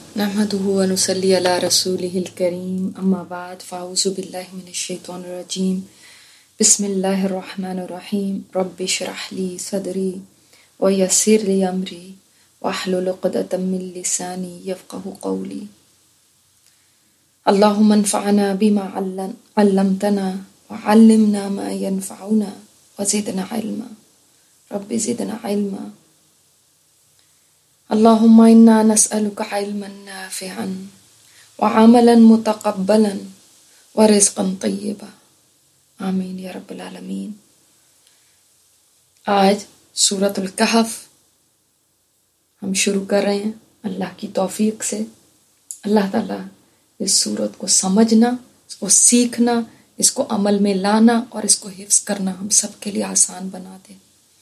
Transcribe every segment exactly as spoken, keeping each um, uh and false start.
نحمده ونصلي على رسوله الكريم اما بعد فاعوذ بالله من الشيطان الرجيم بسم الله الرحمن الرحيم رب اشرح لي صدري ويسر لي امري واحلل عقدة من لساني يفقهوا قولي اللهم انفعنا بما علمتنا وعلمنا ما ينفعنا وزدنا علما رب زدنا علما اللهم انا نسألك علما نافعا وعملا متقبلا ورزقا طیبا آمین یا رب العالمین۔ آج سورۃ الکہف ہم شروع کر رہے ہیں اللہ کی توفیق سے۔ اللہ تعالیٰ اس سورت کو سمجھنا، اس کو سیکھنا، اس کو عمل میں لانا اور اس کو حفظ کرنا ہم سب کے لیے آسان بنا دے۔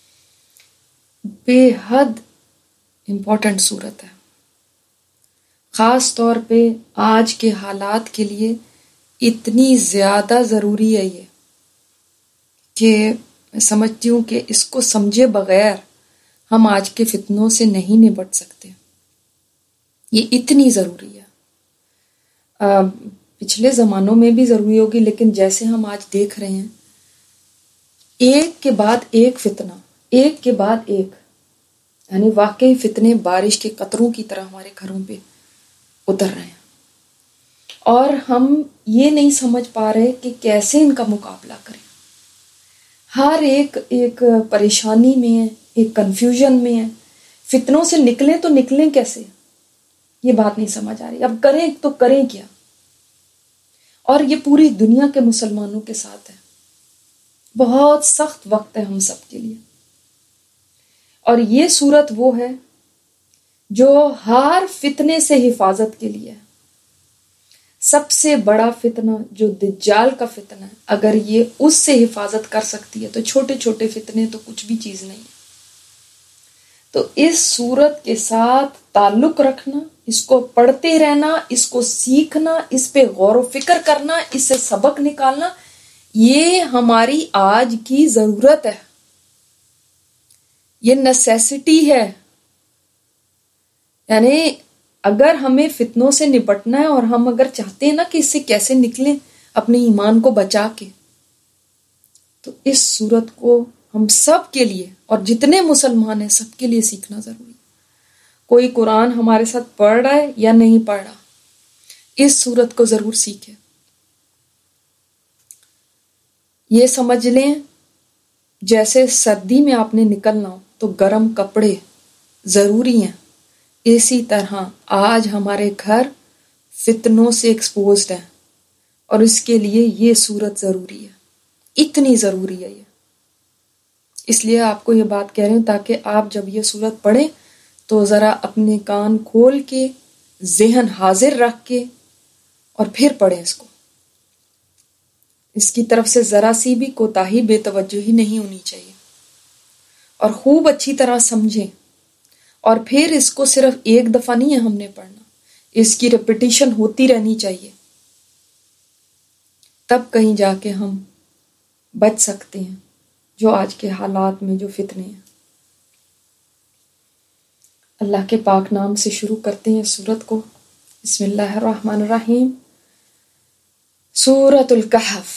بے حد امپورٹنٹ صورت ہے، خاص طور پہ آج کے حالات کے لیے اتنی زیادہ ضروری ہے یہ کہ میں سمجھتی ہوں کہ اس کو سمجھے بغیر ہم آج کے فتنوں سے نہیں نپٹ سکتے۔ یہ اتنی ضروری ہے، آ, پچھلے زمانوں میں بھی ضروری ہوگی، لیکن جیسے ہم آج دیکھ رہے ہیں ایک کے بعد ایک فتنہ، ایک کے بعد ایک، یعنی واقعی فتنے بارش کے قطروں کی طرح ہمارے گھروں پہ اتر رہے ہیں اور ہم یہ نہیں سمجھ پا رہے کہ کیسے ان کا مقابلہ کریں۔ ہر ایک ایک پریشانی میں ہے، ایک کنفیوژن میں ہے، فتنوں سے نکلیں تو نکلیں کیسے، یہ بات نہیں سمجھ آ رہی۔ اب کریں تو کریں کیا؟ اور یہ پوری دنیا کے مسلمانوں کے ساتھ ہے، بہت سخت وقت ہے ہم سب کے لیے۔ اور یہ صورت وہ ہے جو ہر فتنے سے حفاظت کے لیے ہے۔ سب سے بڑا فتنہ جو دجال کا فتنہ ہے، اگر یہ اس سے حفاظت کر سکتی ہے تو چھوٹے چھوٹے فتنے تو کچھ بھی چیز نہیں ہے۔ تو اس صورت کے ساتھ تعلق رکھنا، اس کو پڑھتے رہنا، اس کو سیکھنا، اس پہ غور و فکر کرنا، اس سے سبق نکالنا، یہ ہماری آج کی ضرورت ہے، یہ نیسیسٹی ہے۔ یعنی اگر ہمیں فتنوں سے نپٹنا ہے اور ہم اگر چاہتے ہیں نا کہ اس سے کیسے نکلیں اپنے ایمان کو بچا کے، تو اس صورت کو ہم سب کے لیے اور جتنے مسلمان ہیں سب کے لیے سیکھنا ضروری ہے۔ کوئی قرآن ہمارے ساتھ پڑھ رہا ہے یا نہیں پڑھ رہا، اس صورت کو ضرور سیکھے۔ یہ سمجھ لیں جیسے سردی میں آپ نے نکلنا ہو تو گرم کپڑے ضروری ہیں، اسی طرح آج ہمارے گھر فتنوں سے ایکسپوزڈ ہیں اور اس کے لیے یہ صورت ضروری ہے، اتنی ضروری ہے یہ۔ اس لیے آپ کو یہ بات کہہ رہی ہوں تاکہ آپ جب یہ صورت پڑھیں تو ذرا اپنے کان کھول کے، ذہن حاضر رکھ کے اور پھر پڑھیں اس کو۔ اس کی طرف سے ذرا سی بھی کوتاہی، بے توجہی نہیں ہونی چاہیے، اور خوب اچھی طرح سمجھیں۔ اور پھر اس کو صرف ایک دفعہ نہیں ہے ہم نے پڑھنا، اس کی ریپیٹیشن ہوتی رہنی چاہیے، تب کہیں جا کے ہم بچ سکتے ہیں جو آج کے حالات میں جو فتنے ہیں۔ اللہ کے پاک نام سے شروع کرتے ہیں سورت کو۔ بسم اللہ الرحمن الرحیم۔ سورۃ الکہف،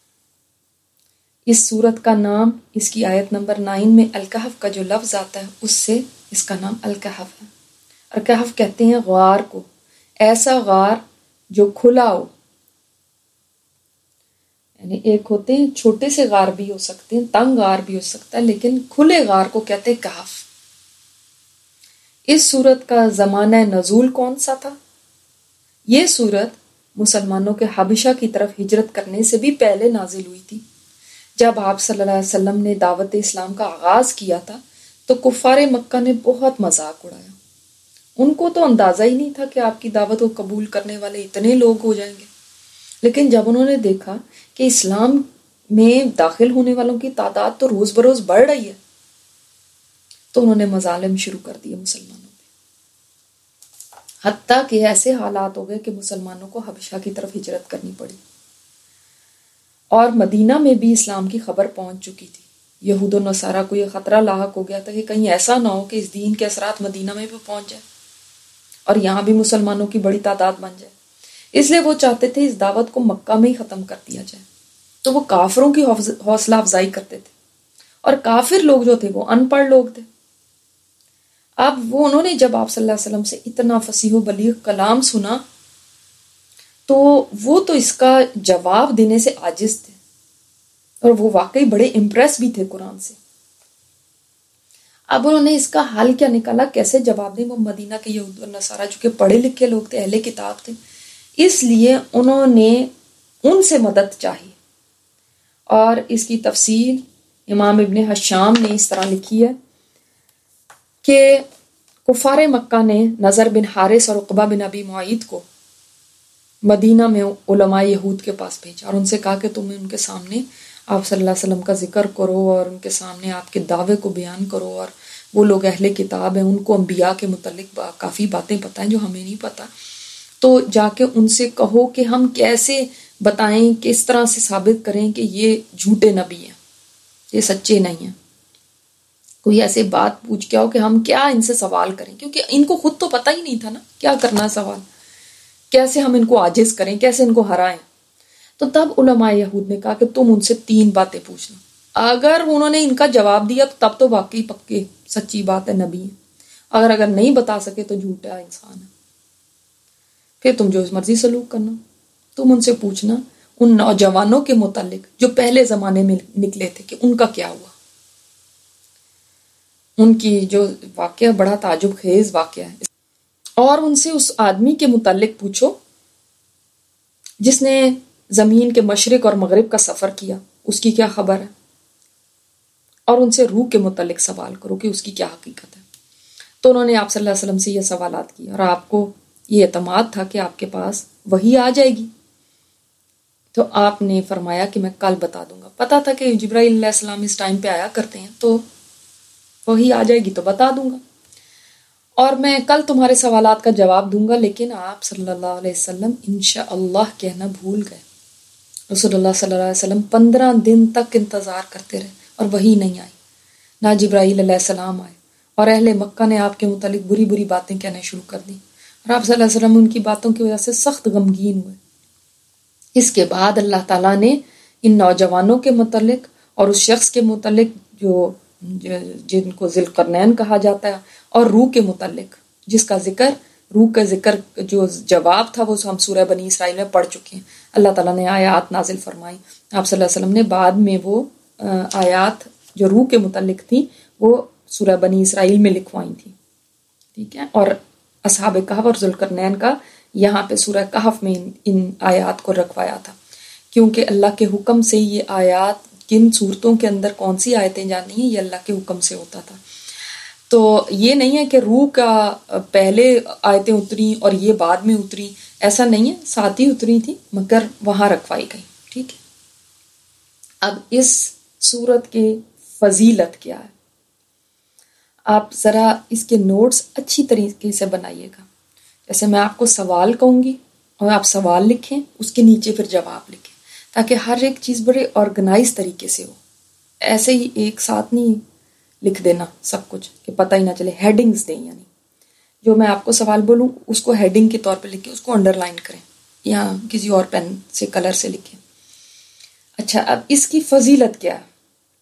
اس سورت کا نام اس کی آیت نمبر نائن میں الکہف کا جو لفظ آتا ہے اس سے اس کا نام الکہف ہے۔ الکہف کہتے ہیں غار کو، ایسا غار جو کھلا ہو، یعنی ایک ہوتے ہیں چھوٹے سے غار بھی ہو سکتے ہیں، تنگ غار بھی ہو سکتا ہے، لیکن کھلے غار کو کہتے ہیں کہف۔ اس سورت کا زمانہ نزول کون سا تھا؟ یہ سورت مسلمانوں کے حبشہ کی طرف ہجرت کرنے سے بھی پہلے نازل ہوئی تھی۔ جب آپ صلی اللہ علیہ وسلم نے دعوت اسلام کا آغاز کیا تھا تو کفار مکہ نے بہت مذاق اڑایا۔ ان کو تو اندازہ ہی نہیں تھا کہ آپ کی دعوت کو قبول کرنے والے اتنے لوگ ہو جائیں گے، لیکن جب انہوں نے دیکھا کہ اسلام میں داخل ہونے والوں کی تعداد تو روز بروز بڑھ رہی ہے، تو انہوں نے مظالم شروع کر دیے مسلمانوں پہ، حتیٰ کہ ایسے حالات ہو گئے کہ مسلمانوں کو حبشہ کی طرف ہجرت کرنی پڑی، اور مدینہ میں بھی اسلام کی خبر پہنچ چکی تھی۔ یہود و نصارہ کو یہ خطرہ لاحق ہو گیا تھا کہ کہیں ایسا نہ ہو کہ اس دین کے اثرات مدینہ میں بھی پہنچ جائے، اور یہاں بھی مسلمانوں کی بڑی تعداد بن جائے، اس لیے وہ چاہتے تھے اس دعوت کو مکہ میں ہی ختم کر دیا جائے۔ تو وہ کافروں کی حوصلہ افزائی کرتے تھے، اور کافر لوگ جو تھے وہ ان پڑھ لوگ تھے۔ اب وہ انہوں نے جب آپ صلی اللہ علیہ وسلم سے اتنا فصیح و بلیغ کلام سنا تو وہ تو اس کا جواب دینے سے عاجز تھے، اور وہ واقعی بڑے امپریس بھی تھے قرآن سے۔ اب انہوں نے اس کا حل کیا نکالا، کیسے جواب دیں؟ وہ مدینہ کے یہود و نصارہ جو کہ پڑھے لکھے لوگ تھے، اہل کتاب تھے، اس لیے انہوں نے ان سے مدد چاہی۔ اور اس کی تفصیل امام ابن حشام نے اس طرح لکھی ہے کہ کفار مکہ نے نضر بن حارث اور عقبہ بن ابی معیط کو مدینہ میں علماء یہود کے پاس بھیجا اور ان سے کہا کہ تم ان کے سامنے آپ صلی اللہ علیہ وسلم کا ذکر کرو اور ان کے سامنے آپ کے دعوے کو بیان کرو، اور وہ لوگ اہل کتاب ہیں، ان کو انبیاء کے متعلق کافی باتیں پتہ ہیں جو ہمیں نہیں پتہ، تو جا کے ان سے کہو کہ ہم کیسے بتائیں، کس طرح سے ثابت کریں کہ یہ جھوٹے نبی ہیں، یہ سچے نہیں ہیں۔ کوئی ایسے بات پوچھ کے آؤ کہ ہم کیا ان سے سوال کریں، کیونکہ ان کو خود تو پتہ ہی نہیں تھا نا کیا کرنا سوال، کیسے ہم ان کو عاجز کریں، کیسے ان کو ہرائیں۔ تو تب علماء یہود نے کہا کہ تم ان سے تین باتیں پوچھنا، اگر انہوں نے ان کا جواب دیا تو تب تو واقعی پکے سچی بات ہے، نبی ہے، اگر اگر نہیں بتا سکے تو جھوٹا انسان ہے، پھر تم جو مرضی سلوک کرنا۔ تم ان سے پوچھنا ان نوجوانوں کے متعلق جو پہلے زمانے میں نکلے تھے کہ ان کا کیا ہوا، ان کی جو واقعہ بڑا تعجب خیز واقعہ ہے، اور ان سے اس آدمی کے متعلق پوچھو جس نے زمین کے مشرق اور مغرب کا سفر کیا، اس کی کیا خبر ہے، اور ان سے روح کے متعلق سوال کرو کہ اس کی کیا حقیقت ہے۔ تو انہوں نے آپ صلی اللہ علیہ وسلم سے یہ سوالات کیے، اور آپ کو یہ اعتماد تھا کہ آپ کے پاس وحی آ جائے گی، تو آپ نے فرمایا کہ میں کل بتا دوں گا۔ پتا تھا کہ جبرائیل علیہ السلام اس ٹائم پہ آیا کرتے ہیں، تو وحی آ جائے گی تو بتا دوں گا، اور میں کل تمہارے سوالات کا جواب دوں گا۔ لیکن آپ صلی اللہ علیہ وسلم انشاءاللہ کہنا بھول گئے۔ رسول اللہ صلی اللہ علیہ وسلم پندرہ دن تک انتظار کرتے رہے اور وحی نہیں آئی، نہ جبرائیل علیہ السلام آئے، اور اہل مکہ نے آپ کے متعلق بری بری باتیں کہنے شروع کر دی، اور آپ صلی اللہ علیہ وسلم ان کی باتوں کی وجہ سے سخت غمگین ہوئے۔ اس کے بعد اللہ تعالیٰ نے ان نوجوانوں کے متعلق اور اس شخص کے متعلق جو جن کو ذی القرنین کہا جاتا ہے، اور روح کے متعلق جس کا ذکر، روح کا ذکر جو جواب تھا وہ ہم سورہ بنی اسرائیل میں پڑھ چکے ہیں۔ اللہ تعالیٰ نے آیات نازل فرمائی، آپ صلی اللہ علیہ وسلم نے بعد میں وہ آیات جو روح کے متعلق تھیں وہ سورہ بنی اسرائیل میں لکھوائی تھیں، ٹھیک ہے، اور اصحاب کہف اور ذی القرنین کا یہاں پہ سورہ کہف میں ان آیات کو رکھوایا تھا، کیونکہ اللہ کے حکم سے یہ آیات کن صورتوں کے اندر کون سی آیتیں جانی ہیں یہ اللہ کے حکم سے ہوتا تھا۔ تو یہ نہیں ہے کہ روح کا پہلے آیتیں اتری اور یہ بعد میں اتری، ایسا نہیں ہے، ساتھ ہی اتری تھی مگر وہاں رکھوائی گئی، ٹھیک ہے۔ اب اس سورت کی فضیلت کیا ہے، آپ ذرا اس کے نوٹس اچھی طریقے سے بنائیے گا۔ جیسے میں آپ کو سوال کہوں گی اور آپ سوال لکھیں، اس کے نیچے پھر جواب لکھیں، تاکہ ہر ایک چیز بڑے آرگنائز طریقے سے ہو، ایسے ہی ایک ساتھ نہیں لکھ دینا سب کچھ کہ پتہ ہی نہ چلے۔ ہیڈنگز دیں، یعنی جو میں آپ کو سوال بولوں اس کو ہیڈنگ کے طور پہ لکھیں، اس کو انڈر لائن کریں یا کسی اور پین سے کلر سے لکھیں۔ اچھا، اب اس کی فضیلت کیا ہے؟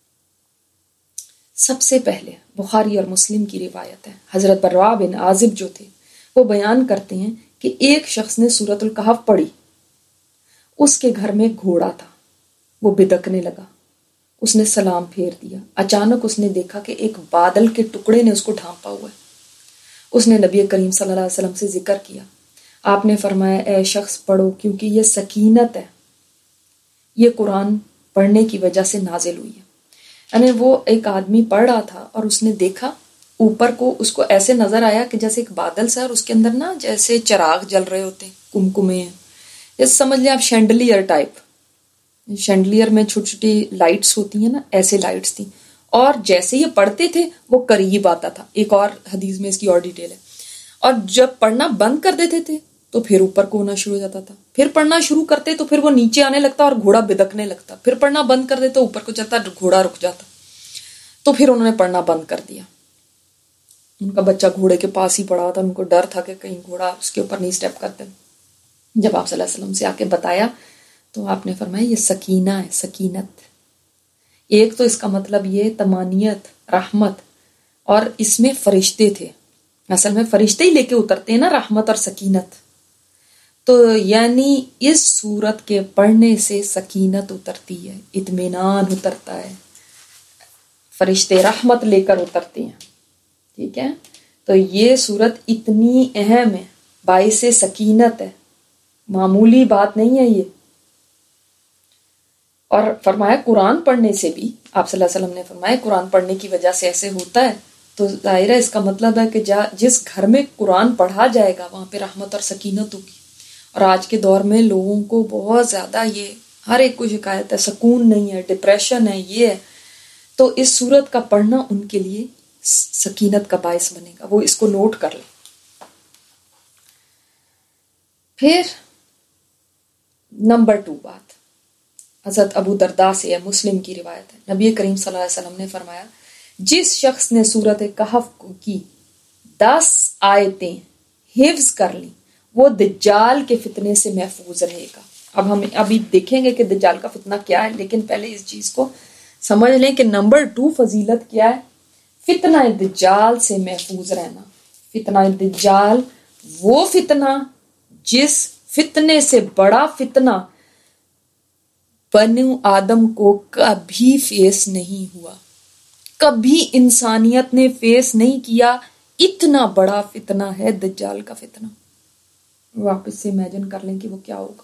سب سے پہلے بخاری اور مسلم کی روایت ہے، حضرت براء بن عازب جو تھے وہ بیان کرتے ہیں کہ ایک شخص نے سورۃ الکہف پڑھی، اس کے گھر میں گھوڑا تھا، وہ بدکنے لگا، اس نے سلام پھیر دیا، اچانک اس نے دیکھا کہ ایک بادل کے ٹکڑے نے اس کو ڈھانپا ہوا ہے۔ اس نے نبی کریم صلی اللہ علیہ وسلم سے ذکر کیا، آپ نے فرمایا اے شخص پڑھو کیونکہ یہ سکینت ہے، یہ قرآن پڑھنے کی وجہ سے نازل ہوئی ہے۔ یعنی وہ ایک آدمی پڑھ رہا تھا اور اس نے دیکھا اوپر کو، اس کو ایسے نظر آیا کہ جیسے ایک بادل سا، اور اس کے اندر نا جیسے چراغ جل رہے ہوتے ہیں، کمکمے ہیں، جیسے سمجھ لیں آپ شینڈلیئر ٹائپ، شینڈلیئر میں چھوٹی چھوٹی لائٹس ہوتی ہیں نا، ایسے لائٹس تھیں، اور جیسے یہ پڑھتے تھے وہ قریب آتا تھا۔ ایک اور حدیث میں اس کی اور ڈیٹیل ہے، اور جب پڑھنا بند کر دیتے تھے تو پھر اوپر کو ہونا شروع ہو جاتا تھا، پھر پڑھنا شروع کرتے تو پھر وہ نیچے آنے لگتا اور گھوڑا بدکنے لگتا، پھر پڑھنا بند کر دیتے تو اوپر کو چلتا، گھوڑا رک جاتا، تو پھر انہوں نے پڑھنا بند کر دیا۔ ان کا بچہ گھوڑے کے پاس ہی پڑا تھا، ان کو ڈر تھا کہ کہیں گھوڑا اس کے اوپر نہیں اسٹیپ کرتے. جب آپ صلی اللہ علیہ وسلم سے آ کے بتایا تو آپ نے فرمایا یہ سکینہ ہے، سکینت. ایک تو اس کا مطلب یہ تمانیت، رحمت، اور اس میں فرشتے تھے. اصل میں فرشتے ہی لے کے اترتے ہیں نا رحمت اور سکینت. تو یعنی اس سورت کے پڑھنے سے سکینت اترتی ہے، اطمینان اترتا ہے، فرشتے رحمت لے کر اترتے ہیں. ٹھیک ہے، تو یہ سورت اتنی اہم ہے، باعث سکینت ہے، معمولی بات نہیں ہے یہ. اور فرمایا قرآن پڑھنے سے بھی، آپ صلی اللہ علیہ وسلم نے فرمایا قرآن پڑھنے کی وجہ سے ایسے ہوتا ہے. تو ظاہر ہے اس کا مطلب ہے کہ جس گھر میں قرآن پڑھا جائے گا وہاں پہ رحمت اور سکینت ہوگی. اور آج کے دور میں لوگوں کو بہت زیادہ یہ ہر ایک کو شکایت ہے، سکون نہیں ہے، ڈپریشن ہے، یہ ہے. تو اس سورت کا پڑھنا ان کے لیے سکینت کا باعث بنے گا. وہ اس کو نوٹ کر لیں. پھر نمبر ٹو بات حضرت ابو درداء سے ہے، مسلم کی روایت ہے. نبی کریم صلی اللہ علیہ وسلم نے فرمایا جس شخص نے سورت کہف کی دس آیتیں حفظ کر لیں وہ دجال کے فتنے سے محفوظ رہے گا. اب ہم ابھی دیکھیں گے کہ دجال کا فتنہ کیا ہے، لیکن پہلے اس چیز کو سمجھ لیں کہ نمبر ٹو فضیلت کیا ہے؟ فتنہ دجال سے محفوظ رہنا. فتنہ دجال وہ فتنہ جس فتنے سے بڑا فتنہ بنو آدم کو کبھی فیس نہیں ہوا، کبھی انسانیت نے فیس نہیں کیا. اتنا بڑا فتنہ ہے دجال کا فتنہ. واپس سے امیجن کر لیں کہ وہ کیا ہوگا.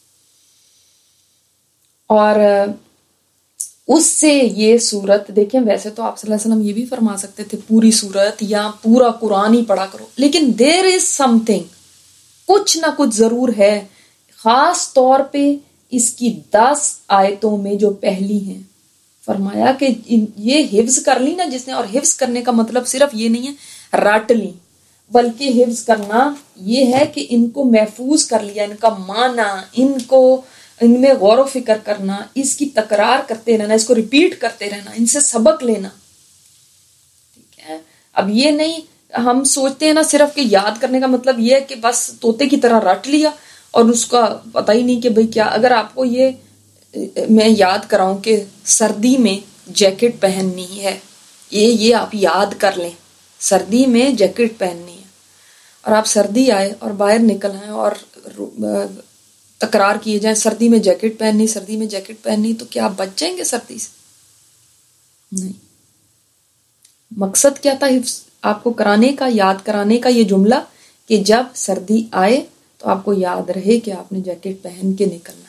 اور اس سے یہ سورت دیکھیں، ویسے تو آپ صلی اللہ علیہ وسلم یہ بھی فرما سکتے تھے پوری سورت یا پورا قرآن ہی پڑھا کرو، لیکن دیر از سم تھنگ، کچھ نہ کچھ ضرور ہے. خاص طور پہ اس کی دس آیتوں میں جو پہلی ہیں، فرمایا کہ یہ حفظ کر لی نا جس نے. اور حفظ کرنے کا مطلب صرف یہ نہیں ہے رٹ لی، بلکہ حفظ کرنا یہ ہے کہ ان کو محفوظ کر لیا، ان کا معنی، ان کو ان میں غور و فکر کرنا، اس کی تکرار کرتے رہنا، اس کو ریپیٹ کرتے رہنا، ان سے سبق لینا. ٹھیک ہے، اب یہ نہیں ہم سوچتے ہیں نا صرف کہ یاد کرنے کا مطلب یہ ہے کہ بس طوطے کی طرح رٹ لیا اور اس کا پتہ ہی نہیں کہ بھئی کیا. اگر آپ کو یہ میں یاد کراؤں کہ سردی میں جیکٹ پہننی ہے، یہ یہ آپ یاد کر لیں، سردی میں جیکٹ پہننی ہے، اور آپ سردی آئے اور باہر نکل آئے اور تکرار کیے جائیں سردی میں جیکٹ پہننی، سردی میں جیکٹ پہننی، تو کیا آپ بچ جائیں گے سردی سے؟ نہیں. مقصد کیا تھا حفظ آپ کو کرانے کا، یاد کرانے کا یہ جملہ کہ جب سردی آئے تو آپ کو یاد رہے کہ آپ نے جیکٹ پہن کے نکلنا.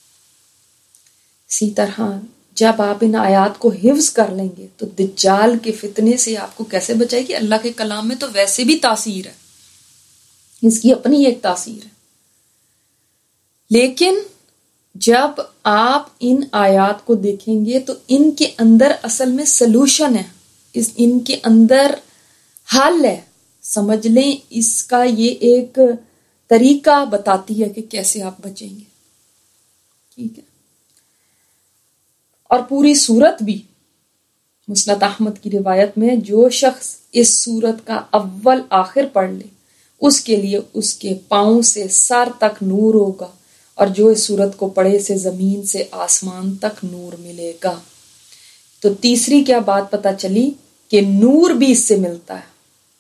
اسی طرح جب آپ ان آیات کو حفظ کر لیں گے تو دجال کے فتنے سے آپ کو کیسے بچائے گی؟ اللہ کے کلام میں تو ویسے بھی تاثیر ہے، اس کی اپنی ایک تاثیر ہے. لیکن جب آپ ان آیات کو دیکھیں گے تو ان کے اندر اصل میں سلوشن ہے، اس ان کے اندر حل ہے. سمجھ لیں اس کا یہ ایک طریقہ بتاتی ہے کہ کیسے آپ بچیں گے. ٹھیک ہے. اور پوری سورت بھی مسند احمد کی روایت میں جو شخص اس سورت کا اول آخر پڑھ لے اس کے لیے اس کے پاؤں سے سر تک نور ہوگا، اور جو اس سورت کو پڑھے سے زمین سے آسمان تک نور ملے گا. تو تیسری کیا بات پتہ چلی کہ نور بھی اس سے ملتا ہے.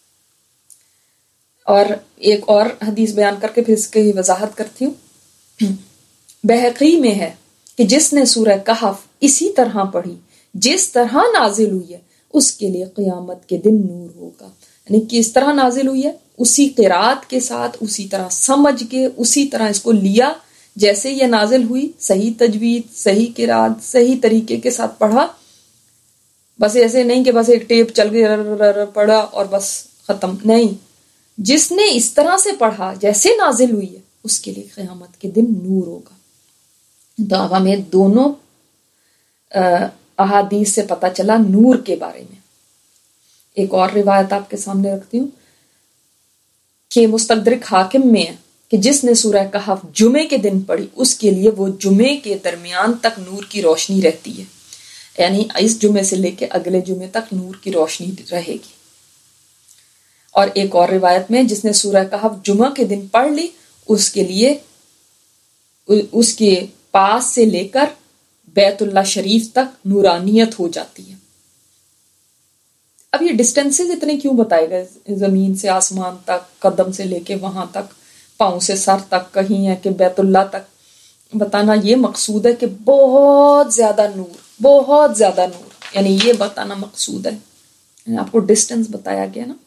اور ایک اور حدیث بیان کر کے پھر اس کی وضاحت کرتی ہوں. بہقی میں ہے کہ جس نے سورہ کہف اسی طرح پڑھی جس طرح نازل ہوئی ہے اس کے لیے قیامت کے دن نور ہوگا. یعنی کس طرح نازل ہوئی ہے؟ اسی قرات کے ساتھ، اسی طرح سمجھ کے، اسی طرح اس کو لیا جیسے یہ نازل ہوئی، صحیح تجوید، صحیح قرات، صحیح طریقے کے ساتھ پڑھا. بس ایسے نہیں کہ بس ایک ٹیپ چل کے پڑھا اور بس ختم. نہیں، جس نے اس طرح سے پڑھا جیسے نازل ہوئی ہے اس کے لیے قیامت کے دن نور ہوگا. تو اب ہمیں دونوں احادیث سے پتہ چلا نور کے بارے میں. ایک اور روایت آپ کے سامنے رکھتی ہوں کہ مستدرک حاکم میں ہے کہ جس نے سورہ کہف جمعے کے دن پڑھی اس کے لیے وہ جمعے کے درمیان تک نور کی روشنی رہتی ہے. یعنی اس جمعے سے لے کے اگلے جمعے تک نور کی روشنی رہے گی. اور ایک اور روایت میں جس نے سورہ کہف جمعہ کے دن پڑھ لی اس کے لیے اس کے پاس سے لے کر بیت اللہ شریف تک نورانیت ہو جاتی ہے. اب یہ ڈسٹینسز اتنے کیوں بتائے گئے؟ زمین سے آسمان تک، قدم سے لے کے وہاں تک، پاؤں سے سر تک، کہیں ہے کہ بیت اللہ تک بتانا یہ مقصود ہے کہ بہت زیادہ نور، بہت زیادہ نور، یعنی یہ بتانا مقصود ہے. یعنی آپ کو ڈسٹینس بتایا گیا نا.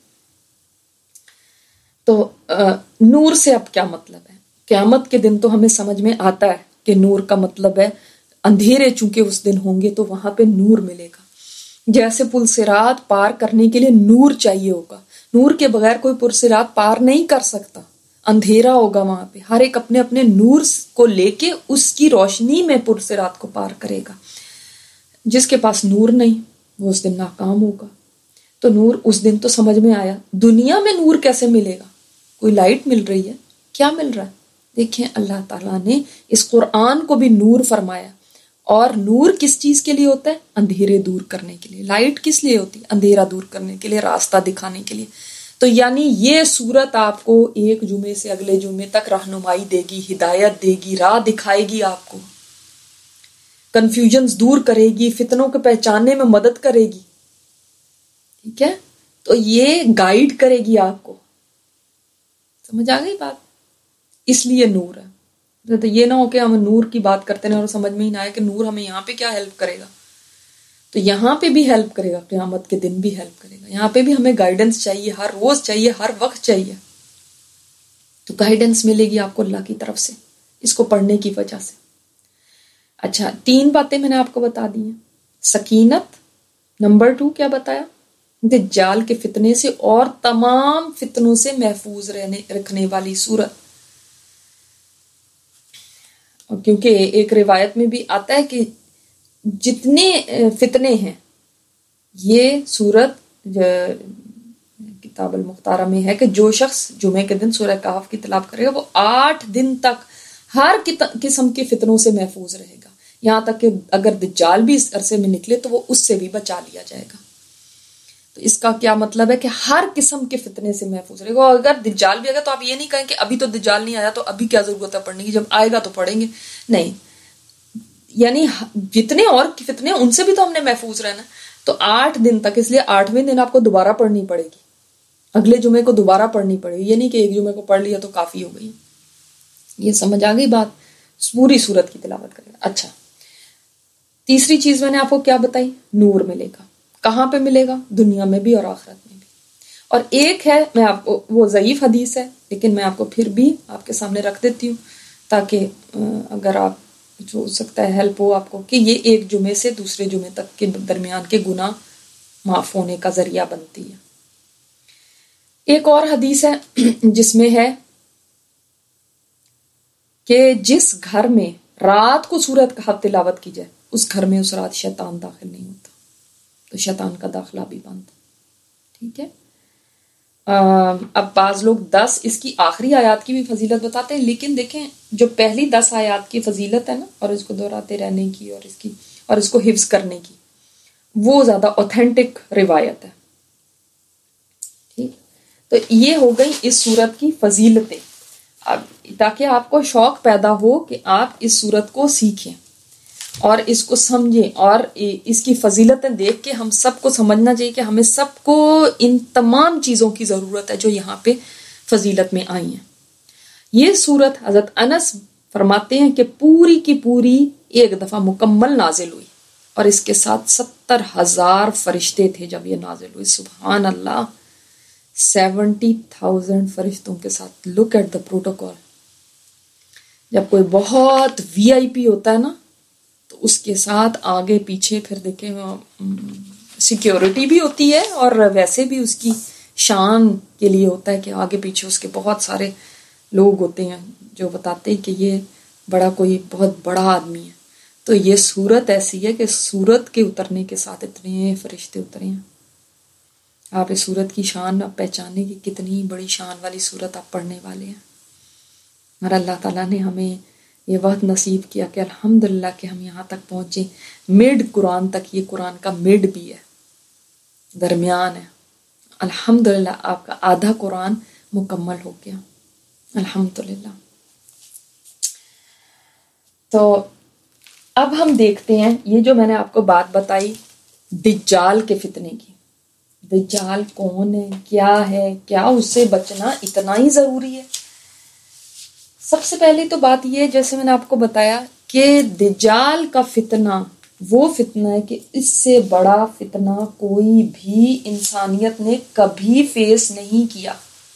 تو نور سے اب کیا مطلب ہے؟ قیامت کے دن تو ہمیں سمجھ میں آتا ہے کہ نور کا مطلب ہے اندھیرے چونکہ اس دن ہوں گے تو وہاں پہ نور ملے گا. جیسے پلسرات پار کرنے کے لیے نور چاہیے ہوگا، نور کے بغیر کوئی پلسرات پار نہیں کر سکتا، اندھیرا ہوگا وہاں پہ. ہر ایک اپنے اپنے نور کو لے کے اس کی روشنی میں پلسرات کو پار کرے گا. جس کے پاس نور نہیں وہ اس دن ناکام ہوگا. تو نور اس دن تو سمجھ میں آیا. دنیا میں نور کیسے ملے گا؟ کوئی لائٹ مل رہی ہے؟ کیا مل رہا ہے؟ دیکھیں اللہ تعالیٰ نے اس قرآن کو بھی نور فرمایا. اور نور کس چیز کے لیے ہوتا ہے؟ اندھیرے دور کرنے کے لیے. لائٹ کس لیے ہوتی ہے؟ اندھیرا دور کرنے کے لیے، راستہ دکھانے کے لیے. تو یعنی یہ سورت آپ کو ایک جمعے سے اگلے جمعے تک رہنمائی دے گی، ہدایت دے گی، راہ دکھائے گی، آپ کو کنفیوژنز دور کرے گی، فتنوں کو پہچاننے میں مدد کرے گی. ٹھیک ہے، تو یہ گائیڈ کرے گی آپ کو. سمجھ آ گئی بات؟ اس لیے نور ہے. تو یہ نہ ہو کہ ہم نور کی بات کرتے ہیں اور سمجھ میں ہی نہ آئے کہ نور ہمیں یہاں پہ کیا ہیلپ کرے گا. تو یہاں پہ بھی ہیلپ کرے گا، قیامت کے دن بھی ہیلپ کرے گا. یہاں پہ بھی ہمیں گائیڈنس چاہیے، ہر روز چاہیے، ہر وقت چاہیے. تو گائیڈنس ملے گی آپ کو اللہ کی طرف سے اس کو پڑھنے کی وجہ سے. اچھا، تین باتیں میں نے آپ کو بتا دی ہیں. سکینت، نمبر ٹو کیا بتایا؟ دجال کے فتنے سے اور تمام فتنوں سے محفوظ رہنے رکھنے والی سورت. کیونکہ ایک روایت میں بھی آتا ہے کہ جتنے فتنے ہیں یہ سورت کتاب المختارہ میں ہے کہ جو شخص جمعے کے دن سورہ کہف کی تلاوت کرے گا وہ آٹھ دن تک ہر قسم کے فتنوں سے محفوظ رہے گا. یہاں تک کہ اگر دجال بھی اس عرصے میں نکلے تو وہ اس سے بھی بچا لیا جائے گا. تو اس کا کیا مطلب ہے کہ ہر قسم کے فتنے سے محفوظ رہے گا. اور اگر دجال بھی آئے گا تو آپ یہ نہیں کہیں کہ ابھی تو دجال نہیں آیا تو ابھی کیا ضرورت ہے پڑھنے کی، جب آئے گا تو پڑھیں گے. نہیں، یعنی جتنے اور فتنے ان سے بھی تو ہم نے محفوظ رہنا. تو آٹھ دن تک، اس لیے آٹھویں دن آپ کو دوبارہ پڑھنی پڑے گی، اگلے جمعے کو دوبارہ پڑھنی پڑے گی. یہ نہیں کہ ایک جمعے کو پڑھ لیا تو کافی ہو گئی. یہ سمجھ آ گئی بات؟ پوری سورت کی تلاوت کرے گا. اچھا، تیسری چیز میں نے آپ کو کیا بتائی؟ نور ملے گا. کہاں پہ ملے گا؟ دنیا میں بھی اور آخرت میں بھی. اور ایک ہے، میں آپ کو، وہ ضعیف حدیث ہے لیکن میں آپ کو پھر بھی آپ کے سامنے رکھ دیتی ہوں تاکہ اگر آپ جو ہو سکتا ہے ہیلپ ہو آپ کو، کہ یہ ایک جمعے سے دوسرے جمعے تک کے درمیان کے گناہ معاف ہونے کا ذریعہ بنتی ہے. ایک اور حدیث ہے جس میں ہے کہ جس گھر میں رات کو سورت کہف تلاوت کی جائے اس گھر میں اس رات شیطان داخل نہیں ہوتا. تو شیطان کا داخلہ بھی بند. ٹھیک ہے. اب بعض لوگ دس اس کی آخری آیات کی بھی فضیلت بتاتے ہیں، لیکن دیکھیں جو پہلی دس آیات کی فضیلت ہے نا، اور اس کو دہراتے رہنے کی اور اس کی اور اس کو حفظ کرنے کی، وہ زیادہ اوتھینٹک روایت ہے. ٹھیک، تو یہ ہو گئی اس سورت کی فضیلتیں. اب تاکہ آپ کو شوق پیدا ہو کہ آپ اس سورت کو سیکھیں اور اس کو سمجھیں، اور اس کی فضیلتیں دیکھ کے ہم سب کو سمجھنا چاہیے کہ ہمیں سب کو ان تمام چیزوں کی ضرورت ہے جو یہاں پہ فضیلت میں آئی ہیں. یہ سورت حضرت انس فرماتے ہیں کہ پوری کی پوری ایک دفعہ مکمل نازل ہوئی اور اس کے ساتھ ستر ہزار فرشتے تھے جب یہ نازل ہوئی. سبحان اللہ، سیونٹی تھاؤزینڈ فرشتوں کے ساتھ. Look at the protocol. جب کوئی بہت وی آئی پی ہوتا ہے نا تو اس کے ساتھ آگے پیچھے پھر دیکھیں سیکیورٹی بھی ہوتی ہے، اور ویسے بھی اس کی شان کے لیے ہوتا ہے کہ آگے پیچھے اس کے بہت سارے لوگ ہوتے ہیں جو بتاتے ہیں کہ یہ بڑا کوئی بہت بڑا آدمی ہے. تو یہ سورت ایسی ہے کہ سورت کے اترنے کے ساتھ اتنے فرشتے اترے ہیں. آپ اس سورت کی شان آپ پہچانے کی کتنی بڑی شان والی سورت آپ پڑھنے والے ہیں. اور اللہ تعالیٰ نے ہمیں یہ وقت نصیب کیا کہ الحمدللہ کہ ہم یہاں تک پہنچے. مڈ قرآن تک، یہ قرآن کا مڈ بھی ہے، درمیان ہے. الحمدللہ آپ کا آدھا قرآن مکمل ہو گیا، الحمدللہ۔ تو اب ہم دیکھتے ہیں یہ جو میں نے آپ کو بات بتائی دجال کے فتنے کی، دجال کون ہے، کیا ہے، کیا اس سے بچنا اتنا ہی ضروری ہے۔ سب سے پہلی تو بات یہ جیسے میں نے آپ کو بتایا کہ دجال کا فتنہ وہ فتنہ ہے کہ اس سے بڑا فتنہ کوئی بھی انسانیت نے کبھی فیس نہیں کیا،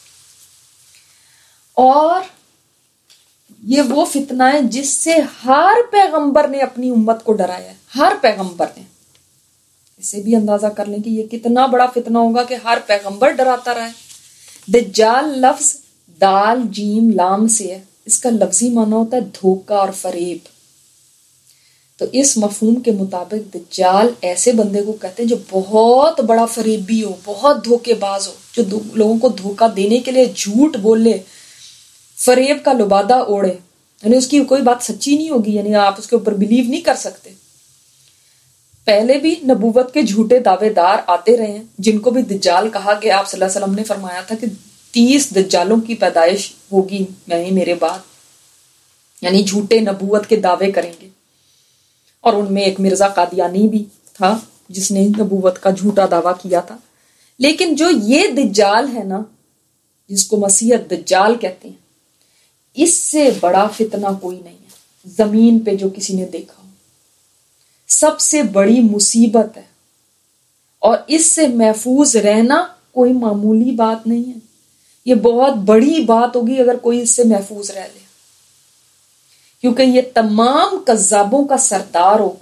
اور یہ وہ فتنہ ہے جس سے ہر پیغمبر نے اپنی امت کو ڈرایا ہے، ہر پیغمبر نے۔ اسے بھی اندازہ کر لیں کہ یہ کتنا بڑا فتنہ ہوگا کہ ہر پیغمبر ڈراتا رہا ہے۔ دجال لفظ دال جیم لام سے ہے، اس کا لفظی معنی ہوتا ہے دھوکہ اور فریب۔ تو اس مفہوم کے مطابق دجال ایسے بندے کو کہتے ہیں جو بہت بڑا فریبی ہو، بہت دھوکے باز ہو، جو لوگوں کو دھوکہ دینے کے لیے جھوٹ بولے، فریب کا لبادہ اوڑے، یعنی اس کی کوئی بات سچی نہیں ہوگی، یعنی آپ اس کے اوپر بلیو نہیں کر سکتے۔ پہلے بھی نبوت کے جھوٹے دعوے دار آتے رہے ہیں جن کو بھی دجال کہا گیا۔ آپ صلی اللہ علیہ وسلم نے فرمایا تھا کہ تیس دجالوں کی پیدائش ہوگی میں میرے بعد، یعنی جھوٹے نبوت کے دعوے کریں گے، اور ان میں ایک مرزا قادیانی بھی تھا جس نے نبوت کا جھوٹا دعویٰ کیا تھا۔ لیکن جو یہ دجال ہے نا، جس کو مسیح دجال کہتے ہیں، اس سے بڑا فتنہ کوئی نہیں ہے زمین پہ جو کسی نے دیکھا ہو، سب سے بڑی مصیبت ہے، اور اس سے محفوظ رہنا کوئی معمولی بات نہیں ہے، یہ بہت بڑی بات ہوگی اگر کوئی اس سے محفوظ رہ لے، کیونکہ یہ تمام کذابوں کا سردار ہوگا۔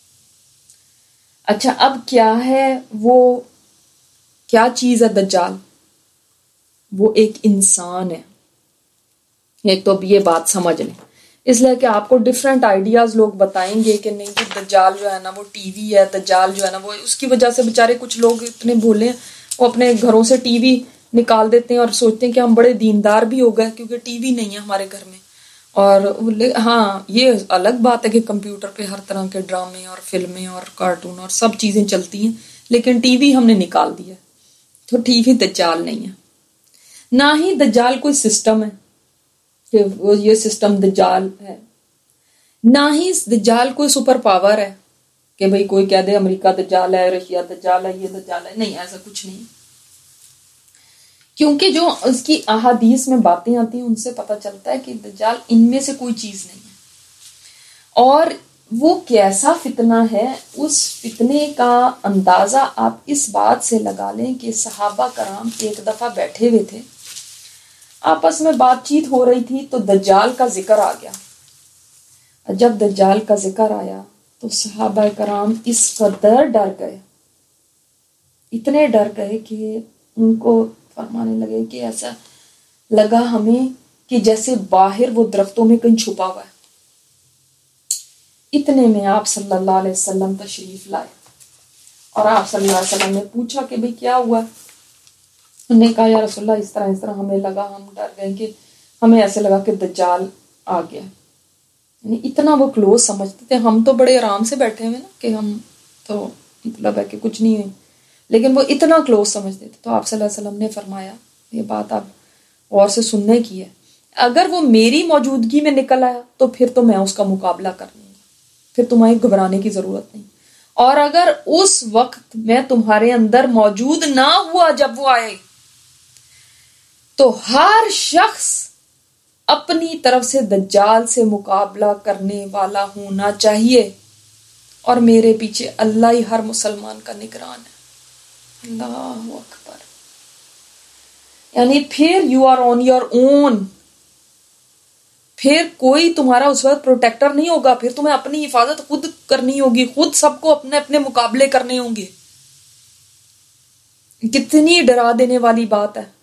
اچھا، اب کیا ہے وہ، کیا چیز ہے دجال؟ وہ ایک انسان ہے۔ ایک تو اب یہ بات سمجھ لیں، اس لیے کہ آپ کو ڈفرینٹ آئیڈیاز لوگ بتائیں گے کہ نہیں کہ دجال جو ہے نا وہ ٹی وی ہے، دجال جو ہے نا وہ، اس کی وجہ سے بےچارے کچھ لوگ اتنے بھولے ہیں وہ اپنے گھروں سے ٹی وی نکال دیتے ہیں اور سوچتے ہیں کہ ہم بڑے دیندار بھی ہو گئے کیونکہ ٹی وی نہیں ہے ہمارے گھر میں۔ اور ہاں، یہ الگ بات ہے کہ کمپیوٹر پہ ہر طرح کے ڈرامے اور فلمیں اور کارٹون اور سب چیزیں چلتی ہیں، لیکن ٹی وی ہم نے نکال دیا، تو ٹی وی دجال نہیں ہے۔ نہ ہی دجال کوئی سسٹم ہے کہ وہ یہ سسٹم دجال ہے، نہ ہی دجال کوئی سپر پاور ہے کہ بھئی کوئی کہہ دے امریکہ دجال ہے، رشیا دجال ہے، یہ دجال ہے، نہیں، ایسا کچھ نہیں۔ کیونکہ جو اس کی احادیث میں باتیں آتی ہیں ان سے پتہ چلتا ہے کہ دجال ان میں سے کوئی چیز نہیں ہے۔ اور وہ کیسا فتنہ ہے، اس فتنے کا اندازہ آپ اس بات سے لگا لیں کہ صحابہ کرام ایک دفعہ بیٹھے ہوئے تھے، آپس میں بات چیت ہو رہی تھی تو دجال کا ذکر آ گیا۔ جب دجال کا ذکر آیا تو صحابہ کرام اس قدر ڈر گئے، اتنے ڈر گئے کہ ان کو فرمانے لگے کہ ایسا لگا ہمیں کہ جیسے باہر وہ درختوں میں کہیں چھپا ہوا ہے۔ اتنے میں آپ صلی اللہ علیہ وسلم تشریف لائے، اور آپ صلی اللہ علیہ وسلم نے پوچھا کہ بھئی کیا ہوا؟ انہوں نے کہا یا رسول اللہ اس طرح اس طرح ہمیں لگا، ہم ڈر گئے کہ ہمیں ایسے لگا کہ دجال آ گیا۔ یعنی اتنا وہ کلوز سمجھتے تھے، ہم تو بڑے آرام سے بیٹھے ہوئے نا کہ ہم تو مطلب ہے کہ کچھ نہیں ہوئی، لیکن وہ اتنا کلوز سمجھتے تھے۔ تو آپ صلی اللہ علیہ وسلم نے فرمایا یہ بات آپ غور سے سننے کی ہے، اگر وہ میری موجودگی میں نکل آیا تو پھر تو میں اس کا مقابلہ کر لوں گا، پھر تمہیں گھبرانے کی ضرورت نہیں، اور اگر اس وقت میں تمہارے اندر موجود نہ ہوا جب وہ آئے تو ہر شخص اپنی طرف سے دجال سے مقابلہ کرنے والا ہونا چاہیے، اور میرے پیچھے اللہ ہی ہر مسلمان کا نگران ہے۔ اللہ اکبر، یعنی پھر you are on your own, پھر کوئی تمہارا اس وقت پروٹیکٹر نہیں ہوگا، پھر تمہیں اپنی حفاظت خود کرنی ہوگی، خود سب کو اپنے اپنے مقابلے کرنے ہوں گے۔ کتنی ڈرا دینے والی بات ہے۔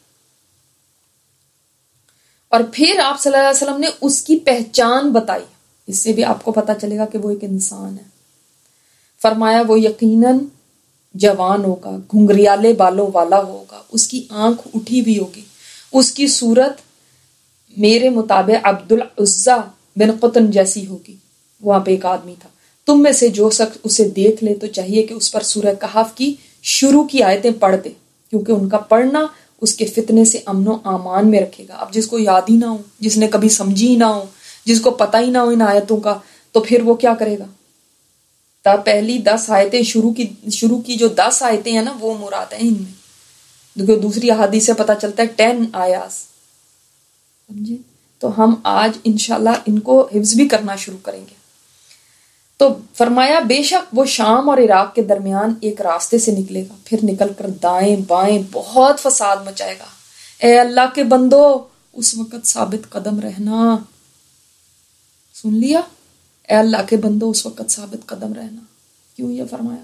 اور پھر آپ صلی اللہ علیہ وسلم نے اس کی پہچان بتائی، اس سے بھی آپ کو پتا چلے گا کہ وہ ایک انسان ہے۔ فرمایا وہ یقیناً جوان ہوگا، گھنگریالے بالوں والا ہوگا، اس کی آنکھ اٹھی ہوئی ہوگی، اس کی صورت میرے مطابق عبد العزا بن قطن جیسی ہوگی۔ وہاں پہ ایک آدمی تھا، تم میں سے جو شخص اسے دیکھ لے تو چاہیے کہ اس پر سورہ کہف کی شروع کی آیتیں پڑھ دے، کیونکہ ان کا پڑھنا اس کے فتنے سے امن و امان میں رکھے گا. اب جس کو یاد ہی نہ ہو، جس نے کبھی سمجھی ہی نہ ہو، جس کو پتہ ہی نہ ہو ان آیتوں کا، تو پھر وہ کیا کرے گا؟ تا پہلی دس آیتیں شروع کی شروع کی جو دس آیتیں ہیں نا وہ مراد ہیں ان میں. کیونکہ دوسری احادیث سے پتہ چلتا ہے ٹین آیات. سمجھے؟ تو ہم آج انشاءاللہ ان کو حفظ بھی کرنا شروع کریں گے. تو فرمایا بے شک وہ شام اور عراق کے درمیان ایک راستے سے نکلے گا، پھر نکل کر دائیں بائیں بہت فساد مچائے گا. اے اللہ کے بندو اس وقت ثابت قدم رہنا. سن لیا؟ اے اللہ کے بندو اس وقت ثابت قدم رہنا. کیوں یہ فرمایا؟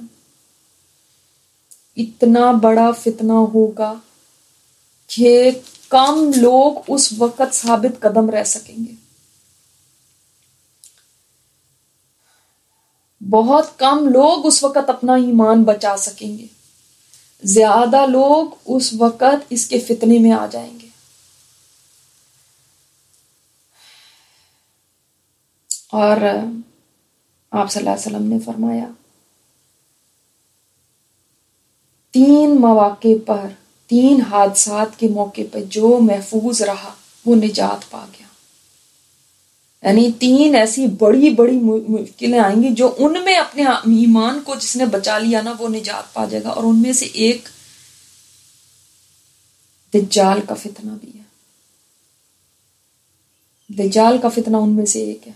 اتنا بڑا فتنہ ہوگا کہ کم لوگ اس وقت ثابت قدم رہ سکیں گے. بہت کم لوگ اس وقت اپنا ایمان بچا سکیں گے. زیادہ لوگ اس وقت اس کے فتنے میں آ جائیں گے. اور آپ صلی اللہ علیہ وسلم نے فرمایا تین مواقع پر، تین حادثات کے موقع پہ جو محفوظ رہا وہ نجات پا گیا. یعنی تین ایسی بڑی بڑی مشکلیں آئیں گی جو ان میں اپنے ایمان کو جس نے بچا لیا نا وہ نجات پا جائے گا. اور ان میں سے ایک دجال کا فتنہ بھی ہے. دجال کا فتنہ ان میں سے ایک ہے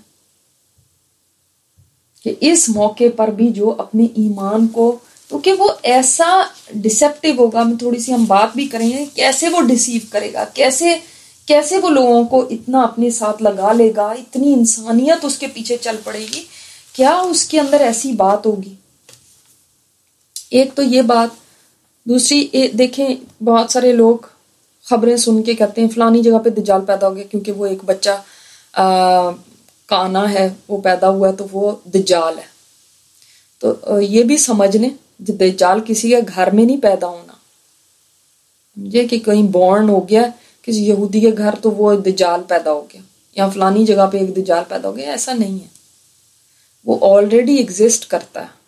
کہ اس موقع پر بھی جو اپنے ایمان کو، کیونکہ وہ ایسا ڈسیپٹیو ہوگا، میں تھوڑی سی ہم بات بھی کریں گے کیسے وہ ڈسیو کرے گا، کیسے کیسے وہ لوگوں کو اتنا اپنے ساتھ لگا لے گا، اتنی انسانیت اس کے پیچھے چل پڑے گی. کیا اس کے اندر ایسی بات ہوگی؟ ایک تو یہ بات. دوسری دیکھیں بہت سارے لوگ خبریں سن کے کہتے ہیں فلانی جگہ پہ دجال پیدا ہو گیا کیونکہ وہ ایک بچہ کانا ہے وہ پیدا ہوا ہے تو وہ دجال ہے. تو یہ بھی سمجھ لیں دجال کسی کے گھر میں نہیں پیدا ہونا. سمجھے کہ کہیں بورن ہو گیا کسی یہودی کے گھر تو وہ دجال پیدا ہو گیا، یا فلانی جگہ پہ ایک دجال پیدا ہو گیا. ایسا نہیں ہے، وہ آلریڈی ایگزسٹ کرتا ہے.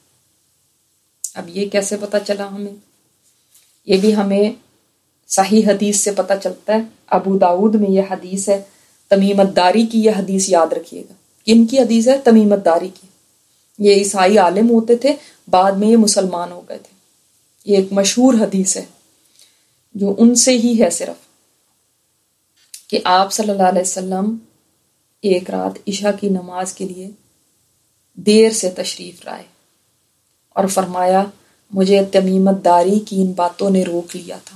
اب یہ کیسے پتا چلا ہمیں؟ یہ بھی ہمیں صحیح حدیث سے پتا چلتا ہے. ابو داؤد میں یہ حدیث ہے، تمیم الداری کی یہ حدیث یاد رکھیے گا. کن کی حدیث ہے؟ تمیم الداری کی. یہ عیسائی عالم ہوتے تھے، بعد میں یہ مسلمان ہو گئے تھے. یہ ایک مشہور حدیث ہے جو ان سے ہی ہے صرف، کہ آپ صلی اللہ علیہ وسلم ایک رات عشاء کی نماز کے لیے دیر سے تشریف لائے اور فرمایا مجھے تمیم الداری کی ان باتوں نے روک لیا تھا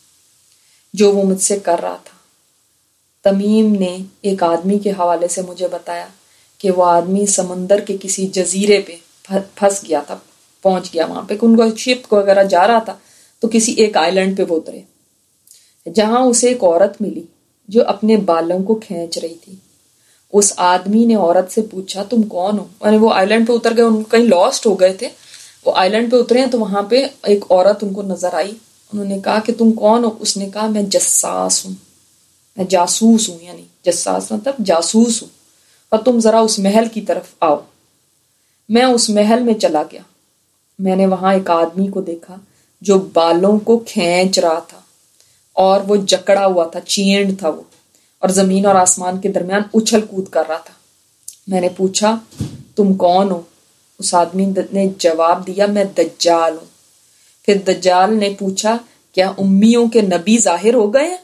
جو وہ مجھ سے کر رہا تھا. تمیم نے ایک آدمی کے حوالے سے مجھے بتایا کہ وہ آدمی سمندر کے کسی جزیرے پہ پھنس گیا تھا، پہنچ گیا وہاں پہ، کہ ان کو شپ کو وغیرہ جا رہا تھا تو کسی ایک آئی لینڈ پہ وہ اترے جہاں اسے ایک عورت ملی جو اپنے بالوں کو کھینچ رہی تھی. اس آدمی نے عورت سے پوچھا تم کون ہو؟ یعنی وہ آئی لینڈ پہ اتر گئے، ان کہیں لاسٹ ہو گئے تھے، وہ آئی لینڈ پہ اترے ہیں تو وہاں پہ ایک عورت ان کو نظر آئی. انہوں نے کہا کہ تم کون ہو؟ اس نے کہا میں جساس ہوں، میں جاسوس ہوں. یعنی جساس مطلب جاسوس ہوں، اور تم ذرا اس محل کی طرف آؤ. میں اس محل میں چلا گیا. میں نے وہاں ایک آدمی کو دیکھا جو بالوں کو کھینچ رہا تھا اور وہ جکڑا ہوا تھا، چینڈ تھا وہ، اور زمین اور آسمان کے درمیان اچھل کود کر رہا تھا. میں نے پوچھا تم کون ہو؟ اس آدمی نے جواب دیا میں دجال ہوں. پھر دجال نے پوچھا کیا امیوں کے نبی ظاہر ہو گئے ہیں؟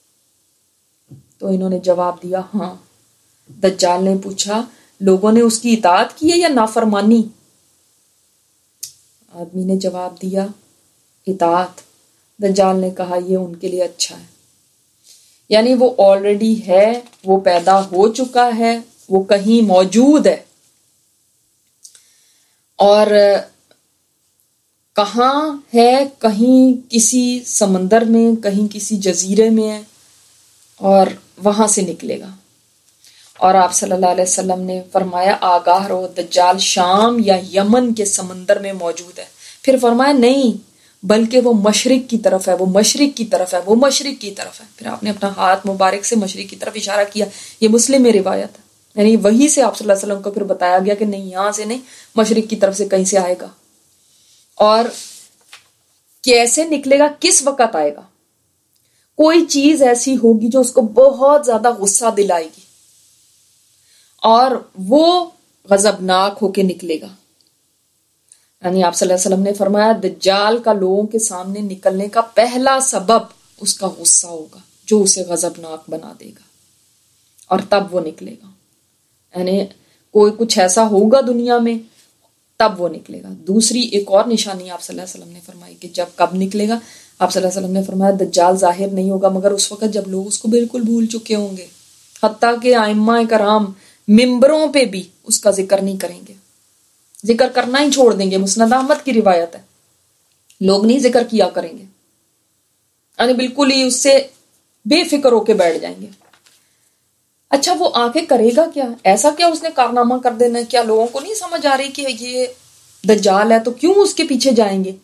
تو انہوں نے جواب دیا ہاں. دجال نے پوچھا لوگوں نے اس کی اطاعت کی ہے یا نافرمانی؟ آدمی نے جواب دیا اطاعت. دجال نے کہا یہ ان کے لیے اچھا ہے. یعنی وہ آلریڈی ہے، وہ پیدا ہو چکا ہے، وہ کہیں موجود ہے، اور کہاں ہے؟ کہیں کسی سمندر میں، کہیں کسی جزیرے میں ہے، اور وہاں سے نکلے گا. اور آپ صلی اللہ علیہ وسلم نے فرمایا آگاہ رہو دجال شام یا یمن کے سمندر میں موجود ہے. پھر فرمایا نہیں بلکہ وہ مشرق کی طرف ہے، وہ مشرق کی طرف ہے، وہ مشرق کی طرف ہے. پھر آپ نے اپنا ہاتھ مبارک سے مشرق کی طرف اشارہ کیا. یہ مسلم میں روایت ہے. یعنی وہی سے آپ صلی اللہ علیہ وسلم کو پھر بتایا گیا کہ نہیں یہاں سے نہیں، مشرق کی طرف سے کہیں سے آئے گا. اور کیسے نکلے گا، کس وقت آئے گا؟ کوئی چیز ایسی ہوگی جو اس کو بہت زیادہ غصہ دلائے گی اور وہ غضبناک ہو کے نکلے گا. یعنی آپ صلی اللہ علیہ وسلم نے فرمایا دجال کا لوگوں کے سامنے نکلنے کا پہلا سبب اس کا غصہ ہوگا جو اسے غضبناک بنا دے گا، اور تب وہ نکلے گا. یعنی کوئی کچھ ایسا ہوگا دنیا میں تب وہ نکلے گا. دوسری ایک اور نشانی آپ صلی اللہ علیہ وسلم نے فرمائی کہ جب کب نکلے گا. آپ صلی اللہ علیہ وسلم نے فرمایا دجال ظاہر نہیں ہوگا مگر اس وقت جب لوگ اس کو بالکل بھول چکے ہوں گے، حتیٰ کہ ائمہ کرام ممبروں پہ بھی اس کا ذکر نہیں کریں گے، ذکر کرنا ہی چھوڑ دیں گے. مسند احمد کی روایت ہے، لوگ نہیں ذکر کیا کریں گے، یعنی بالکل ہی اس سے بے فکر ہو کے بیٹھ جائیں گے. اچھا وہ آ کے کرے گا کیا؟ ایسا کیا اس نے کارنامہ کر دینا ہے؟ کیا لوگوں کو نہیں سمجھ آ رہی کہ یہ دجال ہے تو کیوں اس کے پیچھے جائیں گے؟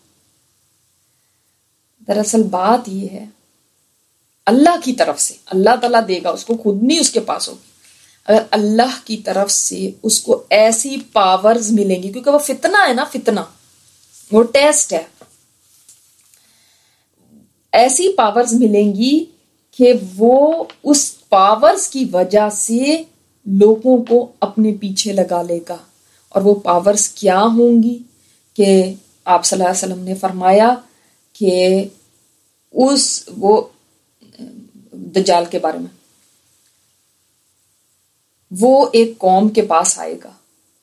دراصل بات یہ ہے اللہ کی طرف سے اللہ تعالیٰ دے گا، اس کو خود نہیں اس کے پاس ہوگی. اگر اللہ کی طرف سے اس کو ایسی پاورز ملیں گی، کیونکہ وہ فتنہ ہے نا، فتنہ وہ ٹیسٹ ہے، ایسی پاورز ملیں گی کہ وہ اس پاورز کی وجہ سے لوگوں کو اپنے پیچھے لگا لے گا. اور وہ پاورز کیا ہوں گی کہ آپ صلی اللہ علیہ وسلم نے فرمایا کہ اس وہ دجال کے بارے میں، وہ ایک قوم کے پاس آئے گا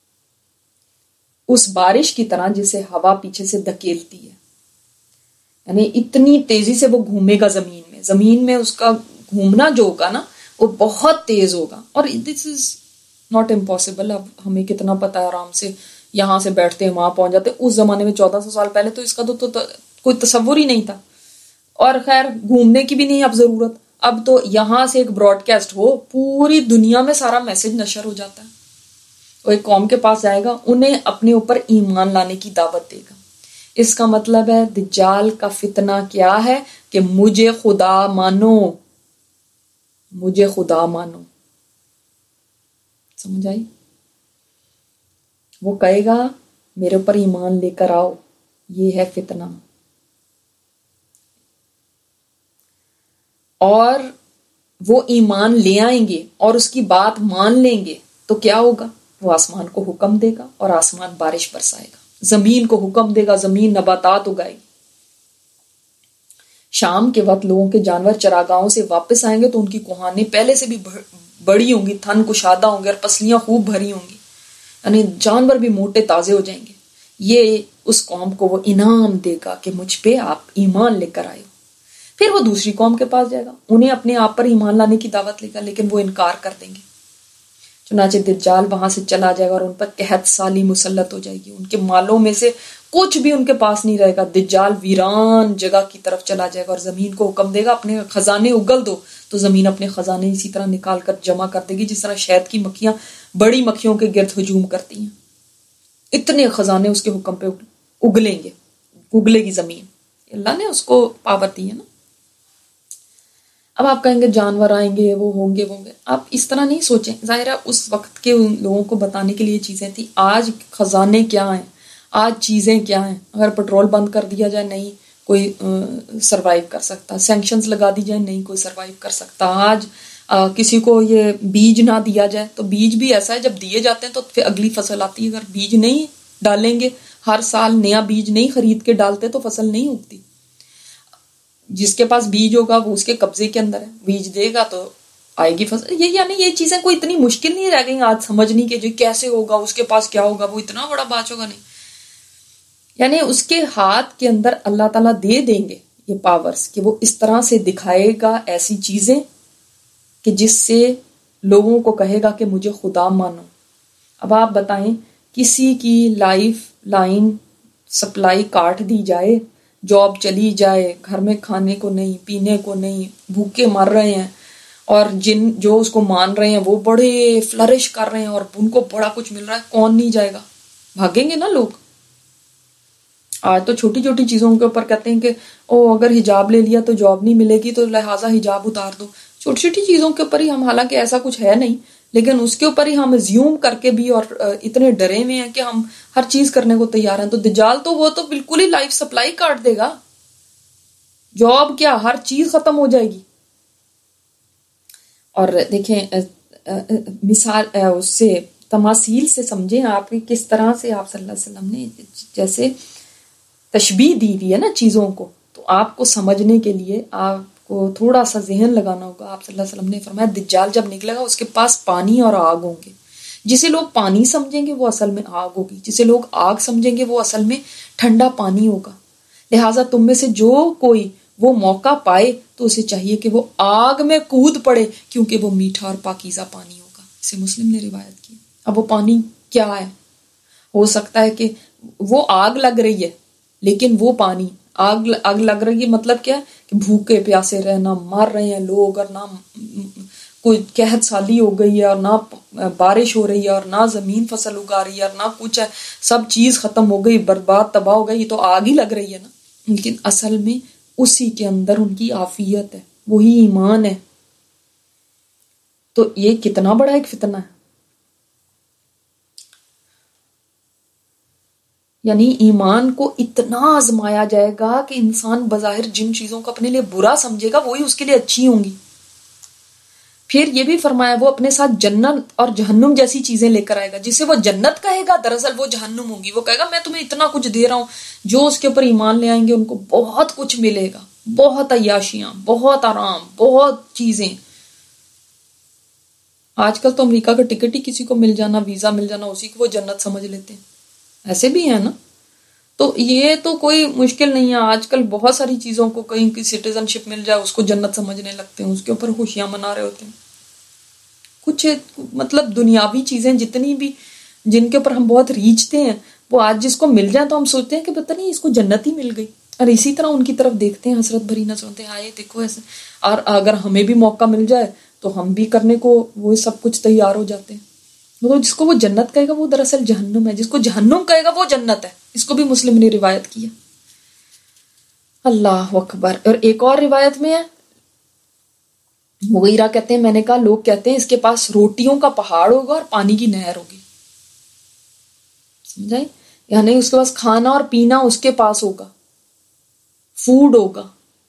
اس بارش کی طرح جسے ہوا پیچھے سے دھکیلتی ہے. یعنی اتنی تیزی سے وہ گھومے گا زمین میں زمین میں اس کا گھومنا جو ہوگا نا وہ بہت تیز ہوگا. اور دس از ناٹ امپاسبل. اب ہمیں کتنا پتا ہے، آرام سے یہاں سے بیٹھتے ہیں وہاں پہنچ جاتے. اس زمانے میں چودہ سو سال پہلے تو اس کا تو, تو, تو کوئی تصور ہی نہیں تھا. اور خیر گھومنے کی بھی نہیں اب ضرورت. اب تو یہاں سے ایک براڈ کاسٹ ہو پوری دنیا میں سارا میسج نشر ہو جاتا ہے. وہ ایک قوم کے پاس جائے گا، انہیں اپنے اوپر ایمان لانے کی دعوت دے گا. اس کا مطلب ہے دجال کا فتنہ کیا ہے کہ مجھے خدا مانو، مجھے خدا مانو. سمجھ آئی؟ وہ کہے گا میرے اوپر ایمان لے کر آؤ. یہ ہے فتنہ. اور وہ ایمان لے آئیں گے اور اس کی بات مان لیں گے تو کیا ہوگا؟ وہ آسمان کو حکم دے گا اور آسمان بارش برسائے گا. زمین کو حکم دے گا، زمین نباتات اگائے گی. شام کے وقت لوگوں کے جانور چراگاہوں سے واپس آئیں گے تو ان کی کوہانی پہلے سے بھی بڑی ہوں گی، تھن کشادہ ہوں گے اور پسلیاں خوب بھری ہوں گی. یعنی جانور بھی موٹے تازے ہو جائیں گے. یہ اس قوم کو وہ انعام دے گا کہ مجھ پہ آپ ایمان لے کر آئے. پھر وہ دوسری قوم کے پاس جائے گا، انہیں اپنے آپ پر ایمان لانے کی دعوت لے گا، لیکن وہ انکار کر دیں گے. چنانچہ دجال وہاں سے چلا جائے گا اور ان پر قحط سالی مسلط ہو جائے گی. ان کے مالوں میں سے کچھ بھی ان کے پاس نہیں رہے گا. دجال ویران جگہ کی طرف چلا جائے گا اور زمین کو حکم دے گا اپنے خزانے اگل دو، تو زمین اپنے خزانے اسی طرح نکال کر جمع کر دے گی جس طرح شہد کی مکھیاں بڑی مکھیوں کے گرد ہجوم کرتی ہیں. اتنے خزانے اس کے حکم پہ اگلیں گے، اگلے گی زمین. اللہ نے اس کو پاور دی ہے نا. اب آپ کہیں گے جانور آئیں گے، وہ ہوں گے وہ ہوں گے. آپ اس طرح نہیں سوچیں. ظاہر ہے اس وقت کے ان لوگوں کو بتانے کے لیے چیزیں تھیں. آج خزانے کیا ہیں، آج چیزیں کیا ہیں. اگر پٹرول بند کر دیا جائے نہیں کوئی سروائیو کر سکتا. سینکشنز لگا دی جائیں نہیں کوئی سروائیو کر سکتا. آج آ, کسی کو یہ بیج نہ دیا جائے تو بیج بھی ایسا ہے جب دیے جاتے ہیں تو پھر اگلی فصل آتی ہے. اگر بیج نہیں ڈالیں گے، ہر سال نیا بیج نہیں خرید کے ڈالتے تو فصل نہیں اگتی. جس کے پاس بیج ہوگا وہ اس کے قبضے کے اندر ہے، بیج دے گا تو آئے گی فصل. یہ یعنی یہ چیزیں کوئی اتنی مشکل نہیں رہ گئی آج سمجھنی کہ جو کیسے ہوگا، اس کے پاس کیا ہوگا، وہ اتنا بڑا باچ ہوگا. نہیں، یعنی اس کے ہاتھ کے اندر اللہ تعالیٰ دے دیں گے یہ پاورز کہ وہ اس طرح سے دکھائے گا ایسی چیزیں کہ جس سے لوگوں کو کہے گا کہ مجھے خدا مانو. اب آپ بتائیں کسی کی لائف لائن سپلائی کاٹ دی جائے، جاب چلی جائے، گھر میں کھانے کو نہیں، پینے کو نہیں، بھوکے مر رہے ہیں، اور جن جو اس کو مان رہے ہیں وہ بڑے فلرش کر رہے ہیں اور ان کو بڑا کچھ مل رہا ہے. کون نہیں جائے گا؟ بھاگیں گے نا لوگ. آج تو چھوٹی چھوٹی چیزوں کے اوپر کہتے ہیں کہ او اگر حجاب لے لیا تو جاب نہیں ملے گی تو لہٰذا حجاب اتار دو. چھوٹی چھوٹی چیزوں کے اوپر ہی ہم، حالانکہ ایسا کچھ ہے نہیں، لیکن اس کے اوپر ہی ہم زیوم کر کے بھی اور اتنے ڈرے ہوئے ہیں کہ ہم ہر چیز کرنے کو تیار ہیں. تو دجال تو وہ تو بالکل ہی لائف سپلائی کاٹ دے گا. جاب کیا، ہر چیز ختم ہو جائے گی. اور دیکھیں مثال اس سے تماثیل سے سمجھیں آپ کی کس طرح سے آپ صلی اللہ علیہ وسلم نے جیسے تشبیہ دی ہوئی ہے نا چیزوں کو، تو آپ کو سمجھنے کے لیے آپ کو تھوڑا سا ذہن لگانا ہوگا. آپ صلی اللہ علیہ وسلم نے فرمایا دجال جب نکلے گا اس کے پاس پانی اور آگ ہوں گے. جسے لوگ پانی سمجھیں گے وہ اصل میں آگ ہوگی، جسے لوگ آگ سمجھیں گے وہ اصل میں ٹھنڈا پانی ہوگا. لہٰذا تم میں سے جو کوئی وہ موقع پائے تو اسے چاہیے کہ وہ آگ میں کود پڑے، کیونکہ وہ میٹھا اور پاکیزہ پانی ہوگا. اسے مسلم نے روایت کی. اب وہ پانی کیا ہے؟ ہو سکتا ہے کہ وہ آگ لگ رہی ہے لیکن وہ پانی آگ آگ لگ رہی ہے مطلب کیا ہے کہ بھوکے پیاسے رہنا، مر رہے ہیں لوگ، اور نہ کوئی قحط سالی ہو گئی ہے اور نہ بارش ہو رہی ہے اور نہ زمین فصل اگا رہی ہے اور نہ کچھ ہے، سب چیز ختم ہو گئی، برباد تباہ ہو گئی. یہ تو آگ ہی لگ رہی ہے نا. لیکن اصل میں اسی کے اندر ان کی عافیت ہے، وہی ایمان ہے. تو یہ کتنا بڑا ایک فتنہ ہے. یعنی ایمان کو اتنا آزمایا جائے گا کہ انسان بظاہر جن چیزوں کو اپنے لیے برا سمجھے گا وہی اس کے لیے اچھی ہوں گی. پھر یہ بھی فرمایا وہ اپنے ساتھ جنت اور جہنم جیسی چیزیں لے کر آئے گا. جسے وہ جنت کہے گا دراصل وہ جہنم ہوگی. وہ کہے گا میں تمہیں اتنا کچھ دے رہا ہوں. جو اس کے اوپر ایمان لے آئیں گے ان کو بہت کچھ ملے گا، بہت عیاشیاں، بہت آرام، بہت چیزیں. آج کل تو امریکہ کا ٹکٹ ہی کسی کو مل جانا، ویزا مل جانا، اسی کو وہ جنت سمجھ لیتے ہیں. ایسے بھی ہیں نا. تو یہ تو کوئی مشکل نہیں ہے. آج کل بہت ساری چیزوں کو کہیں کی سٹیزن شپ مل جائے اس کو جنت سمجھنے لگتے ہیں، اس کے اوپر خوشیاں منا رہے ہوتے ہیں. کچھ مطلب دنیاوی چیزیں جتنی بھی جن کے اوپر ہم بہت ریچھتے ہیں وہ آج جس کو مل جائے تو ہم سوچتے ہیں کہ پتہ نہیں اس کو جنت ہی مل گئی. اور اسی طرح ان کی طرف دیکھتے ہیں حسرت بھری نظروں سے، آئے دیکھو ایسے. اور اگر ہمیں بھی موقع مل جائے تو ہم بھی کرنے کو وہ سب کچھ تیار ہو جاتے ہیں. مطلب جس کو وہ جنت کہے گا وہ دراصل جہنم ہے، جس کو جہنم کہے گا وہ جنت ہے. اس کو بھی مسلم نے روایت کیا. اللہ اکبر. اور ایک اور روایت میں ہے مغیرہ کہتے ہیں میں نے کہا لوگ کہتے ہیں اس کے پاس روٹیوں کا پہاڑ ہوگا اور پانی کی نہر ہوگی. سمجھائیں؟ یعنی اس کے پاس کھانا اور پینا اس کے پاس ہوگا، فوڈ ہوگا.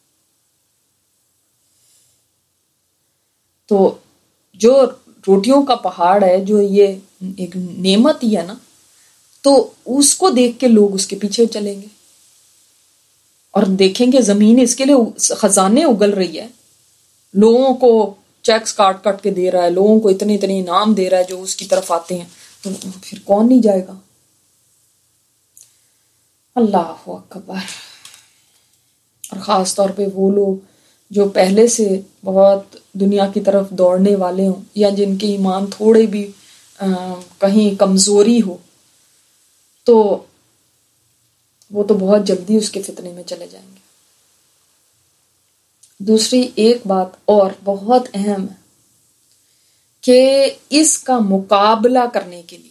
تو جو روٹیوں کا پہاڑ ہے، جو یہ ایک نعمت ہی ہے نا، تو اس کو دیکھ کے لوگ اس کے پیچھے چلیں گے اور دیکھیں گے زمین اس کے لیے خزانے اگل رہی ہے، لوگوں کو چیکس کاٹ کاٹ کے دے رہا ہے، لوگوں کو اتنے اتنے انعام دے رہا ہے جو اس کی طرف آتے ہیں. تو پھر کون نہیں جائے گا. اللہ اکبر. اور خاص طور پہ وہ لوگ جو پہلے سے بہت دنیا کی طرف دوڑنے والے ہوں یا جن کے ایمان تھوڑے بھی کہیں کمزوری ہو، تو وہ تو بہت جلدی اس کے فتنے میں چلے جائیں گے. دوسری ایک بات اور بہت اہم ہے کہ اس کا مقابلہ کرنے کے لیے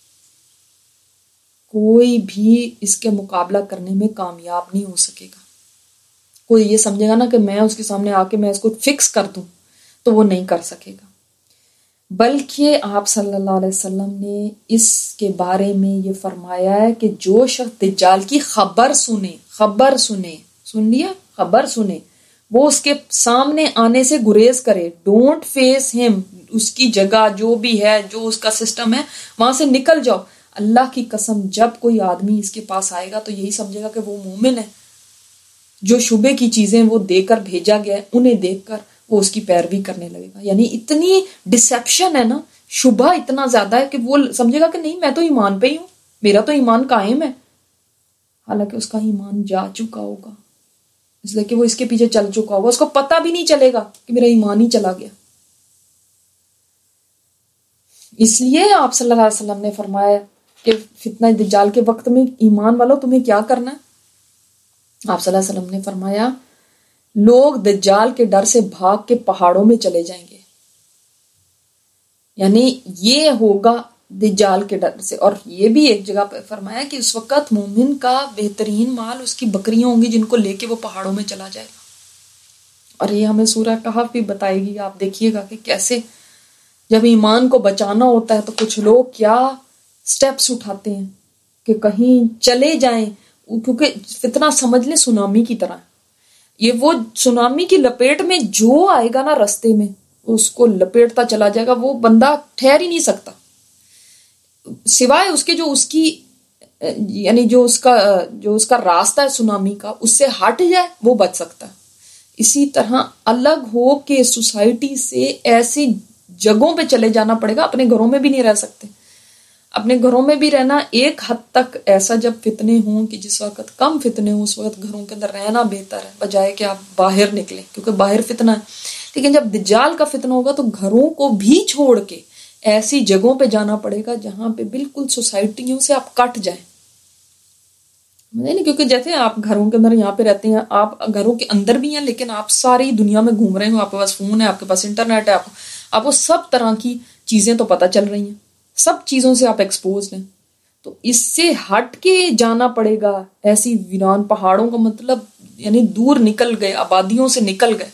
کوئی بھی اس کے مقابلہ کرنے میں کامیاب نہیں ہو سکے گا. کوئی یہ سمجھے گا نا کہ میں اس کے سامنے آ کے میں اس کو فکس کر دوں تو وہ نہیں کر سکے گا. بلکہ آپ صلی اللہ علیہ وسلم نے اس کے بارے میں یہ فرمایا ہے کہ جو شخص دجال کی خبر سنے خبر سنے سن لیا خبر سنے وہ اس کے سامنے آنے سے گریز کرے. ڈونٹ فیس ہم. اس کی جگہ جو بھی ہے، جو اس کا سسٹم ہے، وہاں سے نکل جاؤ. اللہ کی قسم جب کوئی آدمی اس کے پاس آئے گا تو یہی سمجھے گا کہ وہ مومن ہے. جو شبے کی چیزیں وہ دے کر بھیجا گیا ہے انہیں دیکھ کر وہ اس کی پیروی کرنے لگے گا. یعنی اتنی ڈسیپشن ہے نا، شبہ اتنا زیادہ ہے کہ وہ سمجھے گا کہ نہیں میں تو ایمان پہ ہی ہوں، میرا تو ایمان قائم ہے، حالانکہ اس کا ایمان جا چکا ہوگا. اس لیے کہ وہ اس کے پیچھے چل چکا ہوگا، اس کو پتہ بھی نہیں چلے گا کہ میرا ایمان ہی چلا گیا. اس لیے آپ صلی اللہ علیہ وسلم نے فرمایا کہ فتنہ دجال کے وقت میں ایمان والو تمہیں کیا کرنا ہے. آپ صلی اللہ علیہ وسلم نے فرمایا لوگ دجال کے ڈر سے بھاگ کے پہاڑوں میں چلے جائیں گے. یعنی یہ ہوگا دجال کے ڈر سے. اور یہ بھی ایک جگہ پہ فرمایا کہ اس وقت مومن کا بہترین مال اس کی بکریاں ہوں گی جن کو لے کے وہ پہاڑوں میں چلا جائے گا. اور یہ ہمیں سورہ کہف بھی بتائے گی. آپ دیکھیے گا کہ کیسے جب ایمان کو بچانا ہوتا ہے تو کچھ لوگ کیا سٹیپس اٹھاتے ہیں کہ کہیں چلے جائیں، کیونکہ فتنہ سمجھ لیں سونامی کی طرح. یہ وہ سونامی کی لپیٹ میں جو آئے گا نا رستے میں اس کو لپیٹتا چلا جائے گا، وہ بندہ ٹھہر ہی نہیں سکتا سوائے اس کے جو اس کی یعنی جو اس کا جو اس کا راستہ ہے سونامی کا اس سے ہٹ جائے وہ بچ سکتا ہے۔ اسی طرح الگ ہو کے سوسائٹی سے ایسی جگہوں پہ چلے جانا پڑے گا، اپنے گھروں میں بھی نہیں رہ سکتے۔ اپنے گھروں میں بھی رہنا ایک حد تک ایسا جب فتنے ہوں کہ جس وقت کم فتنے ہوں اس وقت گھروں کے اندر رہنا بہتر ہے بجائے کہ آپ باہر نکلیں، کیونکہ باہر فتنہ ہے۔ لیکن جب دجال کا فتنہ ہوگا تو گھروں کو بھی چھوڑ کے ایسی جگہوں پہ جانا پڑے گا جہاں پہ بالکل سوسائٹیوں سے آپ کٹ جائیں، نہیں، کیونکہ جیسے آپ گھروں کے اندر یہاں پہ رہتے ہیں، آپ گھروں کے اندر بھی ہیں لیکن آپ ساری دنیا میں گھوم رہے ہو، آپ کے پاس فون ہے، آپ کے پاس انٹرنیٹ ہے، آپ آپ کو سب طرح کی چیزیں تو پتہ چل رہی ہیں، سب چیزوں سے آپ ایکسپوز ہیں، تو اس سے ہٹ کے جانا پڑے گا ایسی ویران پہاڑوں کا مطلب یعنی دور نکل گئے، آبادیوں سے نکل گئے۔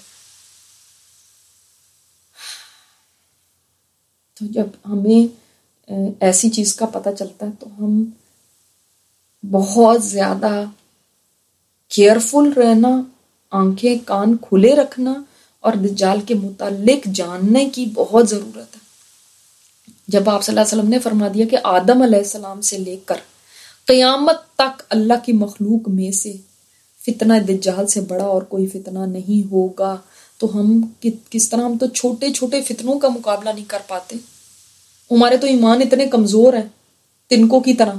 تو جب ہمیں ایسی چیز کا پتہ چلتا ہے تو ہم بہت زیادہ کیئرفل رہنا، آنکھیں کان کھلے رکھنا اور دجال کے متعلق جاننے کی بہت ضرورت ہے۔ جب آپ صلی اللہ علیہ وسلم نے فرما دیا کہ آدم علیہ السلام سے لے کر قیامت تک اللہ کی مخلوق میں سے فتنہ دجال سے بڑا اور کوئی فتنہ نہیں ہوگا، تو ہم کس طرح ہم تو چھوٹے چھوٹے فتنوں کا مقابلہ نہیں کر پاتے، ہمارے تو ایمان اتنے کمزور ہیں تنکوں کی طرح۔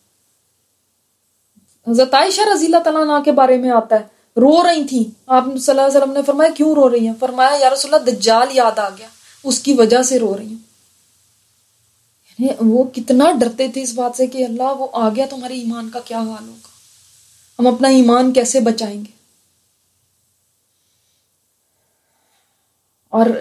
حضرت عائشہ رضی اللہ تعالیٰ عنہا کے بارے میں آتا ہے، رو رہی تھیں، آپ صلی اللہ علیہ وسلم نے فرمایا کیوں رو رہی ہیں؟ فرمایا یا رسول اللہ دجال یاد آ گیا، اس کی وجہ سے رو رہی ہیں۔ یعنی وہ کتنا ڈرتے تھے اس بات سے کہ اللہ وہ آ گیا تو ہمارے ایمان کا کیا حال ہوگا، ہم اپنا ایمان کیسے بچائیں گے۔ اور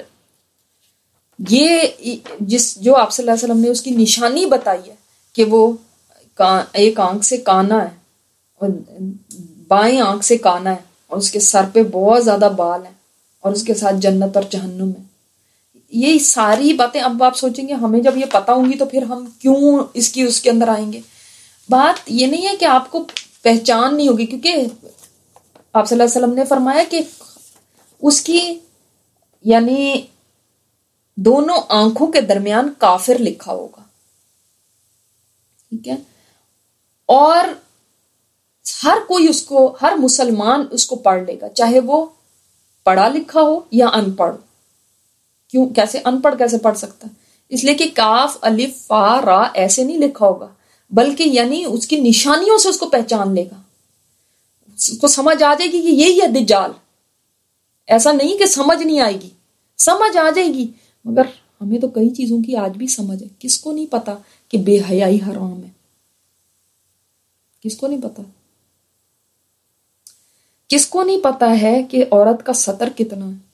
یہ جس جو آپ صلی اللہ علیہ وسلم نے اس کی نشانی بتائی ہے کہ وہ ایک آنکھ سے کانا ہے اور بائیں آنکھ سے کانا ہے اور اس کے سر پہ بہت زیادہ بال ہیں اور اس کے ساتھ جنت اور جہنم ہے، یہ ساری باتیں اب آپ سوچیں گے ہمیں جب یہ پتہ ہوں گی تو پھر ہم کیوں اس کی اس کے اندر آئیں گے۔ بات یہ نہیں ہے کہ آپ کو پہچان نہیں ہوگی، کیونکہ آپ صلی اللہ علیہ وسلم نے فرمایا کہ اس کی یعنی دونوں آنکھوں کے درمیان کافر لکھا ہوگا، ٹھیک ہے، اور ہر کوئی اس کو ہر مسلمان اس کو پڑھ لے گا، چاہے وہ پڑھا لکھا ہو یا ان پڑھ۔ کیوں کیسے ان پڑھ کیسے پڑھ سکتا ہے؟ اس لیے کہ کاف الف فا را ایسے نہیں لکھا ہوگا، بلکہ یعنی اس کی نشانیوں سے اس کو پہچان لے گا، اس کو سمجھ آ جائے گی کہ یہی ہے دجال۔ ایسا نہیں کہ سمجھ نہیں آئے گی، سمجھ آ جائے گی، مگر ہمیں تو کئی چیزوں کی آج بھی سمجھ ہے۔ کس کو نہیں پتا کہ بے حیائی حرام ہے؟ کس کو نہیں پتا؟ کس کو نہیں پتا ہے کہ عورت کا سطر کتنا ہے؟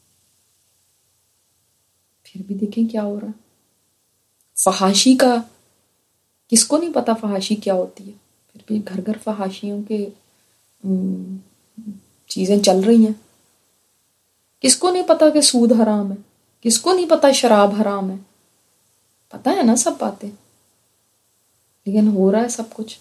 پھر بھی دیکھیں کیا ہو رہا ہے۔ فحاشی کا کس کو نہیں پتا فحاشی کیا ہوتی ہے؟ پھر بھی گھر گھر فحاشیوں کے چیزیں چل رہی ہیں۔ کس کو نہیں پتا کہ سود حرام ہے؟ کس کو نہیں پتا شراب حرام ہے؟ پتا ہے نا سب باتیں، لیکن ہو رہا ہے سب کچھ۔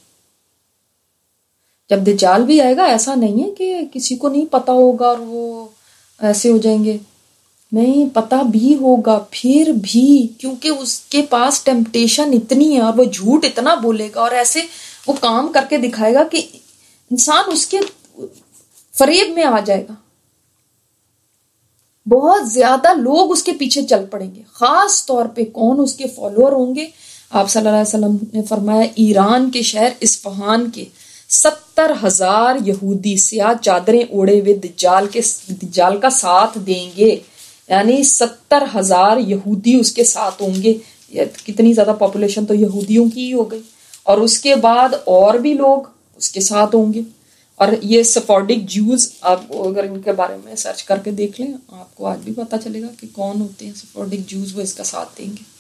جب دجال بھی آئے گا ایسا نہیں ہے کہ کسی کو نہیں پتا ہوگا اور وہ ایسے ہو جائیں گے، نہیں، پتا بھی ہوگا پھر بھی، کیونکہ اس کے پاس ٹیمپٹیشن اتنی ہے اور وہ جھوٹ اتنا بولے گا اور ایسے وہ کام کر کے دکھائے گا کہ انسان اس کے فریب میں آ جائے گا۔ بہت زیادہ لوگ اس کے پیچھے چل پڑیں گے، خاص طور پہ کون اس کے فالوور ہوں گے؟ آپ صلی اللہ علیہ وسلم نے فرمایا ایران کے شہر اصفہان کے ستر ہزار یہودی سیاہ چادریں اوڑے ہوئے دجال کے دجال کا ساتھ دیں گے، یعنی ستر ہزار یہودی اس کے ساتھ ہوں گے۔ کتنی زیادہ پاپولیشن تو یہودیوں کی ہی ہو گئی، اور اس کے بعد اور بھی لوگ اس کے ساتھ ہوں گے۔ اور یہ سفارڈک جیوز، آپ اگر ان کے بارے میں سرچ کر کے دیکھ لیں آپ کو آج بھی پتہ چلے گا کہ کون ہوتے ہیں سفارڈک جیوز، وہ اس کا ساتھ دیں گے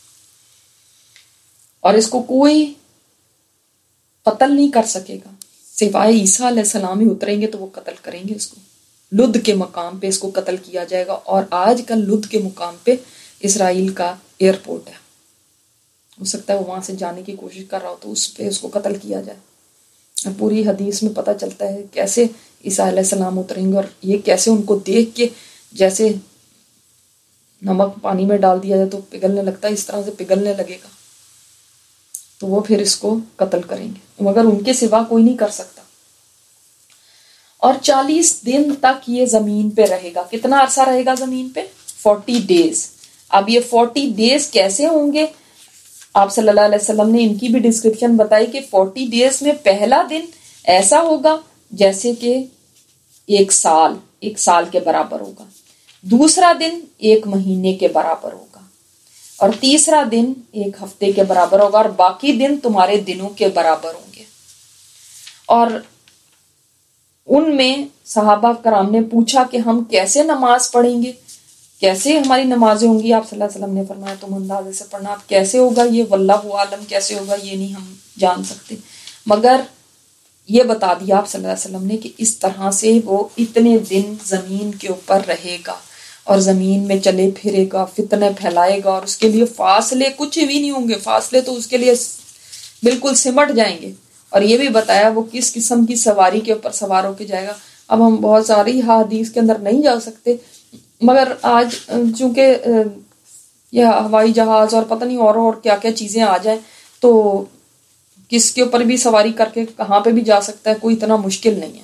اور اس کو کوئی قتل نہیں کر سکے گا سوائے عیسیٰ علیہ السلام ہی اتریں گے تو وہ قتل کریں گے اس کو۔ لد کے مقام پہ اس کو قتل کیا جائے گا، اور آج کل لد کے مقام پہ اسرائیل کا ایئرپورٹ ہے، ہو سکتا ہے وہ وہاں سے جانے کی کوشش کر رہا ہو تو اس پہ اس کو قتل کیا جائے۔ اور پوری حدیث میں پتہ چلتا ہے کیسے عیسیٰ علیہ السلام اتریں گے اور یہ کیسے ان کو دیکھ کے جیسے نمک پانی میں ڈال دیا جائے تو پگھلنے لگتا ہے، اس طرح سے پگھلنے لگے گا، تو وہ پھر اس کو قتل کریں گے، مگر ان کے سوا کوئی نہیں کر سکتا۔ اور چالیس دن تک یہ زمین پہ رہے گا۔ کتنا عرصہ رہے گا زمین پہ؟ Forty days. اب یہ فورٹی ڈیز کیسے ہوں گے؟ آپ صلی اللہ علیہ وسلم نے ان کی بھی ڈسکرپشن بتائی کہ فورٹی ڈیز میں پہلا دن ایسا ہوگا جیسے کہ ایک سال ایک سال کے برابر ہوگا، دوسرا دن ایک مہینے کے برابر ہوگا، اور تیسرا دن ایک ہفتے کے برابر ہوگا، اور باقی دن تمہارے دنوں کے برابر ہوں گے۔ اور ان میں صحابہ کرام نے پوچھا کہ ہم کیسے نماز پڑھیں گے، کیسے ہماری نمازیں ہوں گی؟ آپ صلی اللہ علیہ وسلم نے فرمایا تم اندازے سے پڑھنا۔ اب کیسے ہوگا یہ واللہ عالم، کیسے ہوگا یہ نہیں ہم جان سکتے، مگر یہ بتا دیا آپ صلی اللہ علیہ وسلم نے کہ اس طرح سے وہ اتنے دن زمین کے اوپر رہے گا اور زمین میں چلے پھرے گا، فتنے پھیلائے گا، اور اس کے لیے فاصلے کچھ بھی نہیں ہوں گے، فاصلے تو اس کے لیے بالکل سمٹ جائیں گے۔ اور یہ بھی بتایا وہ کس قسم کی سواری کے اوپر سوار ہو کے جائے گا۔ اب ہم بہت ساری حدیث کے اندر نہیں جا سکتے، مگر آج چونکہ یہ ہوائی جہاز اور پتہ نہیں اور اور کیا کیا چیزیں آ جائیں تو کس کے اوپر بھی سواری کر کے کہاں پہ بھی جا سکتا ہے، کوئی اتنا مشکل نہیں ہے۔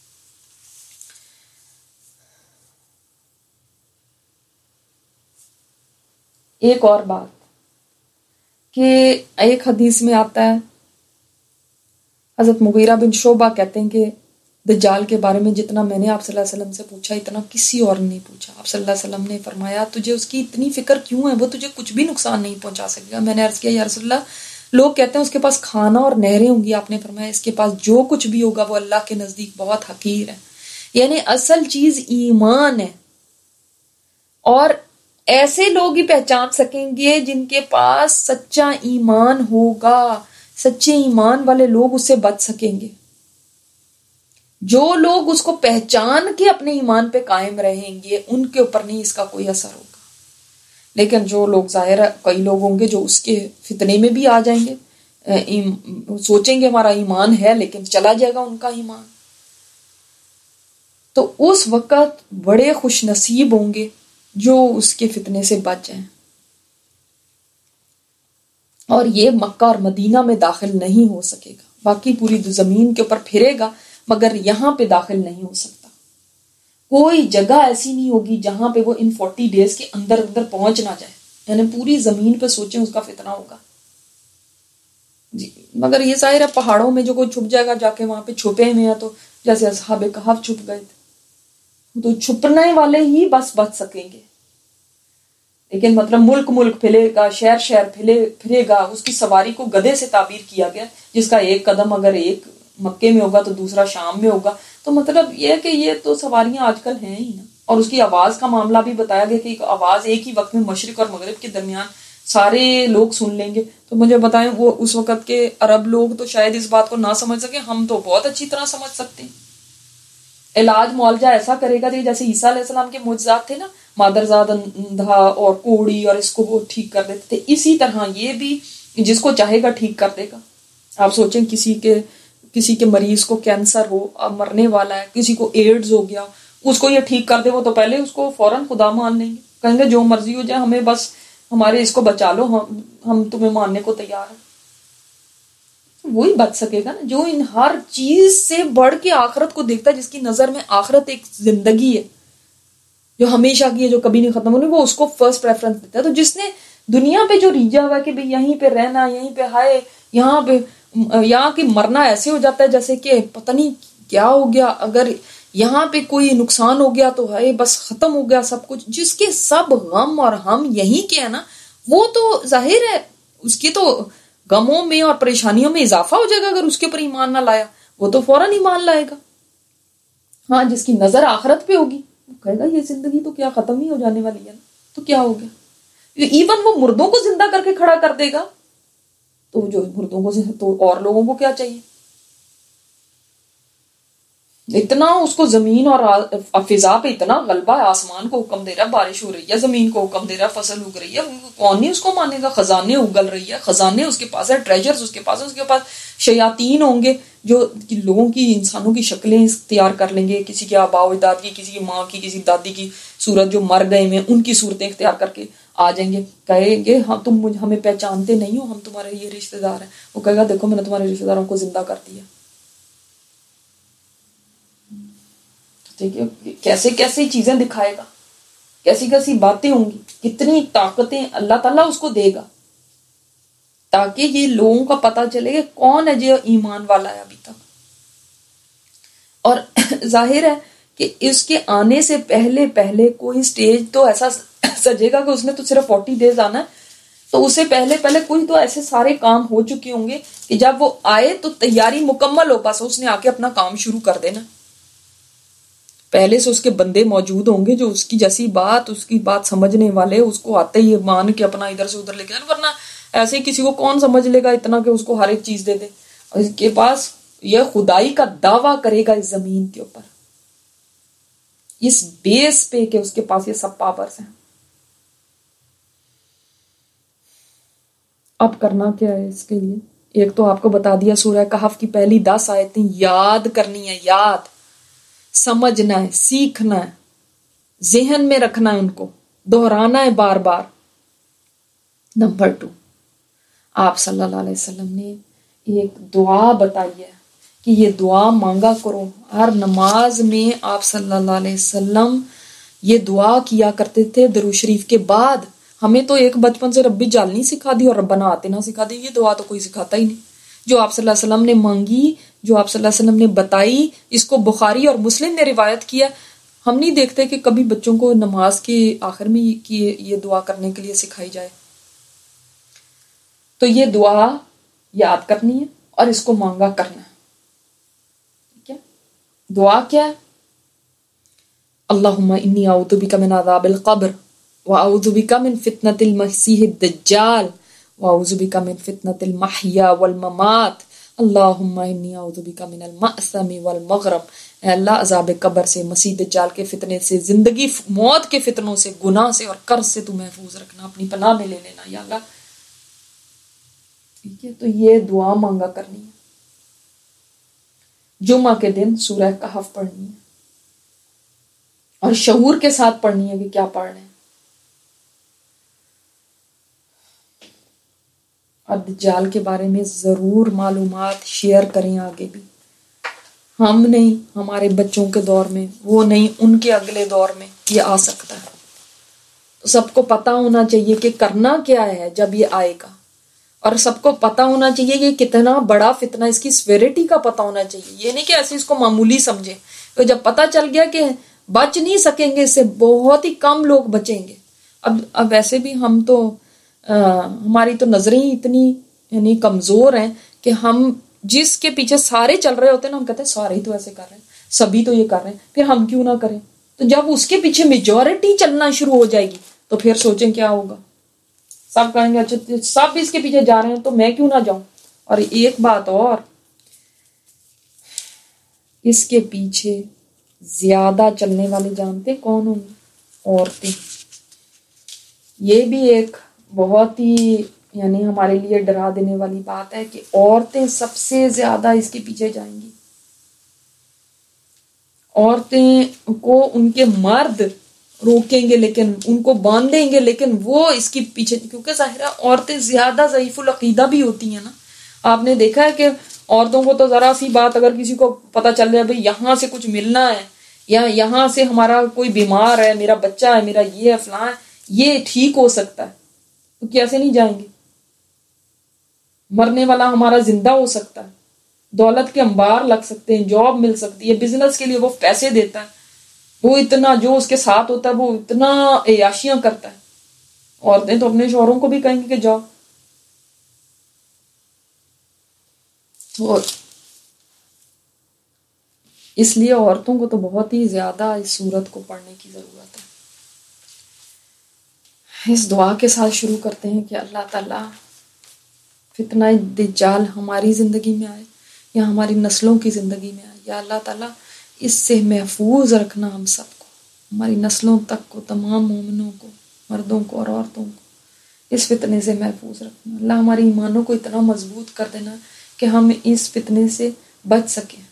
ایک اور بات کہ ایک حدیث میں آتا ہے، حضرت مغیرہ بن شعبہ کہتے ہیں کہ دجال کے بارے میں جتنا میں نے آپ صلی اللہ علیہ وسلم سے پوچھا اتنا کسی اور نے نہیں پوچھا۔ آپ صلی اللہ علیہ وسلم نے فرمایا تجھے اس کی اتنی فکر کیوں ہے، وہ تجھے کچھ بھی نقصان نہیں پہنچا سکے گا۔ میں نے عرض کیا یا رسول اللہ، لوگ کہتے ہیں اس کے پاس کھانا اور نہریں ہوں گی، آپ نے فرمایا اس کے پاس جو کچھ بھی ہوگا وہ اللہ کے نزدیک بہت حقیر ہے۔ یعنی اصل چیز ایمان ہے، اور ایسے لوگ ہی پہچان سکیں گے جن کے پاس سچا ایمان ہوگا، سچے ایمان والے لوگ اس سے بچ سکیں گے۔ جو لوگ اس کو پہچان کے اپنے ایمان پہ قائم رہیں گے ان کے اوپر نہیں اس کا کوئی اثر ہوگا، لیکن جو لوگ ظاہر ہے کئی لوگ ہوں گے جو اس کے فتنے میں بھی آ جائیں گے، سوچیں گے ہمارا ایمان ہے لیکن چلا جائے گا ان کا ایمان، تو اس وقت بڑے خوش نصیب ہوں گے جو اس کے فتنے سے بچ جائیں۔ اور یہ مکہ اور مدینہ میں داخل نہیں ہو سکے گا، باقی پوری زمین کے اوپر پھرے گا مگر یہاں پہ داخل نہیں ہو سکتا۔ کوئی جگہ ایسی نہیں ہوگی جہاں پہ وہ ان فورٹی ڈیز کے اندر اندر پہنچ نہ جائے، یعنی پوری زمین پہ سوچیں اس کا فتنہ ہوگا جی۔ مگر یہ ظاہر ہے پہاڑوں میں جو کوئی چھپ جائے گا جا کے وہاں پہ چھپے ہوئے ہیں، تو جیسے اصحاب کہف چھپ گئے تھے، تو چھپنے والے ہی بس بچ سکیں گے، لیکن مطلب ملک ملک پھیلے گا، شہر شہر پھیلے پھرے گا۔ اس کی سواری کو گدھے سے تعبیر کیا گیا، جس کا ایک قدم اگر ایک مکے میں ہوگا تو دوسرا شام میں ہوگا، تو مطلب یہ کہ یہ تو سواریاں آج کل ہیں ہی نا۔ اور اس کی آواز کا معاملہ بھی بتایا گیا کہ آواز ایک ہی وقت میں مشرق اور مغرب کے درمیان سارے لوگ سن لیں گے۔ تو مجھے بتائیں وہ اس وقت کے عرب لوگ تو شاید اس بات کو نہ سمجھ سکیں، ہم تو بہت اچھی طرح سمجھ سکتے ہیں۔ علاج معالجہ ایسا کرے گا جیسے عیسیٰ علیہ السلام کے معجزات تھے نا، مادرزاد اندھا اور کوڑی، اور اس کو وہ ٹھیک کر دیتے تھے، اسی طرح یہ بھی جس کو چاہے گا ٹھیک کر دے گا۔ آپ سوچیں کسی کے کسی کے مریض کو کینسر ہو، اب مرنے والا ہے، کسی کو ایڈز ہو گیا، اس کو یہ ٹھیک کر دے، وہ تو پہلے اس کو فوراً خدا مان لیں گے، کہیں گے جو مرضی ہو جائے ہمیں بس ہمارے اس کو بچا لو، ہم ہم تمہیں ماننے کو تیار ہیں۔ وہی بچ سکے گا نا جو ان ہر چیز سے بڑھ کے آخرت کو دیکھتا ہے، جس کی نظر میں آخرت ایک زندگی ہے جو ہمیشہ کی ہے، جو کبھی نہیں ختم ہونی، وہ اس کو فرسٹ پریفرنس دیتا ہے۔ تو جس نے دنیا پہ جو ریجا ہوا ہے کہ بھئی یہیں پہ رہنا، یہیں پہ ہائے، یہاں پہ یہاں کی مرنا ایسے ہو جاتا ہے جیسے کہ پتہ نہیں کیا ہو گیا، اگر یہاں پہ کوئی نقصان ہو گیا تو ہے بس ختم ہو گیا سب کچھ، جس کے سب غم اور ہم یہیں کے ہیں نا، وہ تو ظاہر ہے اس کی تو غموں میں اور پریشانیوں میں اضافہ ہو جائے گا اگر اس کے اوپر ایمان نہ لایا، وہ تو فوراً ایمان لائے گا۔ ہاں جس کی نظر آخرت پہ ہوگی وہ کہے گا یہ زندگی تو کیا ختم ہی ہو جانے والی ہے نا، تو کیا ہو گیا، ایون وہ مردوں کو زندہ کر کے کھڑا کر دے گا، تو جو مردوں کو تو اور لوگوں کو کیا چاہیے۔ اتنا اس کو زمین اور فضا پہ اتنا غلبہ ہے، آسمان کو حکم دے رہا ہے بارش ہو رہی ہے، زمین کو حکم دے رہا ہے فصل اگ رہی ہے، کون نہیں اس کو مانے گا؟ خزانے اگل رہی ہے، خزانے اس کے پاس ہے، ٹریجرز اس کے پاس ہے، اس کے پاس شیاطین ہوں گے جو لوگوں کی، انسانوں کی شکلیں اختیار کر لیں گے، کسی کے آباء و اجداد کی، کسی کی ماں کی، کسی دادی کی صورت جو مر گئے ہیں ان کی صورتیں اختیار کر کے آ جائیں گے، کہیں گے ہاں تم مجھ ہمیں پہچانتے نہیں ہو، ہم تمہارے یہ رشتہ دار ہیں. وہ کہے گا دیکھو میں نے تمہارے رشتہ داروں کو زندہ کر دیا. کیسے کیسے چیزیں دکھائے گا، کیسی کیسی باتیں ہوں گی، کتنی طاقتیں اللہ تعالیٰ اس کو دے گا تاکہ یہ لوگوں کا پتہ چلے کہ کون ہے جو ایمان والا ہے ابھی تک. اور ظاہر ہے کہ اس کے آنے سے پہلے پہلے کوئی سٹیج تو ایسا سجے گا کہ اس نے تو صرف فورٹی ڈیز آنا ہے، تو اس سے پہلے پہلے کوئی تو ایسے سارے کام ہو چکے ہوں گے کہ جب وہ آئے تو تیاری مکمل ہو، بس اس نے آ کے اپنا کام شروع کر دینا. پہلے سے اس کے بندے موجود ہوں گے جو اس کی جیسی بات، اس کی بات سمجھنے والے، اس کو آتے ہی مان کے اپنا ادھر سے ادھر لے کے، ورنہ ایسے ہی کسی کو کون سمجھ لے گا اتنا کہ اس کو ہر ایک چیز دے دے. اور اس کے پاس یہ خدائی کا دعویٰ کرے گا اس زمین کے اوپر، اس بیس پہ کہ اس کے پاس یہ سب پاورز ہیں. اب کرنا کیا ہے اس کے لیے؟ ایک تو آپ کو بتا دیا، سورہ کہف کی پہلی دس آیتیں یاد کرنی ہے، یاد سمجھنا ہے، سیکھنا ہے، ذہن میں رکھنا ہے، ان کو دہرانا ہے بار بار. نمبر ٹو، آپ صلی اللہ علیہ وسلم نے ایک دعا بتائی ہے کہ یہ دعا مانگا کرو. ہر نماز میں آپ صلی اللہ علیہ وسلم یہ دعا کیا کرتے تھے درود شریف کے بعد. ہمیں تو ایک بچپن سے ربی جعلنی سکھا دی اور ربنا آتنا سکھا دی، یہ دعا تو کوئی سکھاتا ہی نہیں. جو آپ صلی اللہ علیہ وسلم نے مانگی، جو آپ صلی اللہ علیہ وسلم نے بتائی، اس کو بخاری اور مسلم نے روایت کیا. ہم نہیں دیکھتے کہ کبھی بچوں کو نماز کے آخر میں یہ دعا کرنے کے لیے سکھائی جائے. تو یہ دعا یاد کرنی ہے اور اس کو مانگا کرنا ہے. ٹھیک ہے؟ دعا کیا ہے؟ اللہم انی اعوذ بک من عذاب القبر واعوذ بک من فتنۃ المسیح الدجال واعوذ بک من فتنۃ المحیا والممات اللہم انی اعوذ بک من المأثم والمغرم. اے اللہ عذاب قبر سے، مسیح دجال کے فتنے سے، زندگی موت کے فتنوں سے، گناہ سے اور قرض سے تو محفوظ رکھنا، اپنی پناہ میں لے لینا یا اللہ. ٹھیک ہے؟ تو یہ دعا مانگا کرنی ہے. جمعہ کے دن سورہ کہف پڑھنی ہے اور شعور کے ساتھ پڑھنی ہے کہ کیا پڑھ رہے ہیں. اور دجال کے بارے میں ضرور معلومات شیئر کریں آگے بھی. ہم نہیں، ہمارے بچوں کے دور میں، وہ نہیں، ان کے اگلے دور میں یہ آ سکتا ہے. تو سب کو پتا ہونا چاہیے کہ کرنا کیا ہے جب یہ آئے گا، اور سب کو پتا ہونا چاہیے کہ کتنا بڑا فتنہ، اس کی سیویریٹی کا پتا ہونا چاہیے. یہ نہیں کہ ایسے اس کو معمولی سمجھے. تو جب پتا چل گیا کہ بچ نہیں سکیں گے، اس سے بہت ہی کم لوگ بچیں گے. اب اب ویسے بھی ہم تو آ, ہماری تو نظریں اتنی یعنی کمزور ہیں کہ ہم جس کے پیچھے سارے چل رہے ہوتے ہیں نا، ہم کہتے ہیں سارے ہی تو ایسے کر رہے ہیں، سبھی تو یہ کر رہے ہیں، پھر ہم کیوں نہ کریں. تو جب اس کے پیچھے میجورٹی چلنا شروع ہو جائے گی تو پھر سوچیں کیا ہوگا. سب کہیں گے اچھا سب اس کے پیچھے جا رہے ہیں تو میں کیوں نہ جاؤں. اور ایک بات اور، اس کے پیچھے زیادہ چلنے والے جانتے کون ہوں گے؟ عورتیں. یہ بھی ایک بہت ہی یعنی ہمارے لیے ڈرا دینے والی بات ہے کہ عورتیں سب سے زیادہ اس کے پیچھے جائیں گی. عورتیں کو ان کے مرد روکیں گے، لیکن ان کو باندھیں گے، لیکن وہ اس کی پیچھے، کیونکہ ظاہر ہے عورتیں زیادہ ضعیف العقیدہ بھی ہوتی ہیں نا. آپ نے دیکھا ہے کہ عورتوں کو تو ذرا سی بات اگر کسی کو پتہ چل جائے بھئی یہاں سے کچھ ملنا ہے یا یہاں سے ہمارا کوئی بیمار ہے، میرا بچہ ہے، میرا یہ ہے فلاں ہے، یہ ٹھیک ہو سکتا ہے، تو کیسے نہیں جائیں گے. مرنے والا ہمارا زندہ ہو سکتا ہے، دولت کے انبار لگ سکتے ہیں، جاب مل سکتی ہے، بزنس کے لیے وہ پیسے دیتا ہے، وہ اتنا جو اس کے ساتھ ہوتا ہے وہ اتنا عیاشیاں کرتا ہے. عورتیں تو اپنے شوہروں کو بھی کہیں گے کہ جاؤ. تو اس لیے عورتوں کو تو بہت ہی زیادہ اس سورت کو پڑھنے کی ضرورت ہے. اس دعا کے ساتھ شروع کرتے ہیں کہ اللہ تعالیٰ فتنہ دجال ہماری زندگی میں آئے یا ہماری نسلوں کی زندگی میں آئے، یا اللہ تعالیٰ اس سے محفوظ رکھنا ہم سب کو، ہماری نسلوں تک کو، تمام مومنوں کو، مردوں کو اور عورتوں کو اس فتنے سے محفوظ رکھنا۔ اللہ ہماری ایمانوں کو اتنا مضبوط کر دینا کہ ہم اس فتنے سے بچ سکیں۔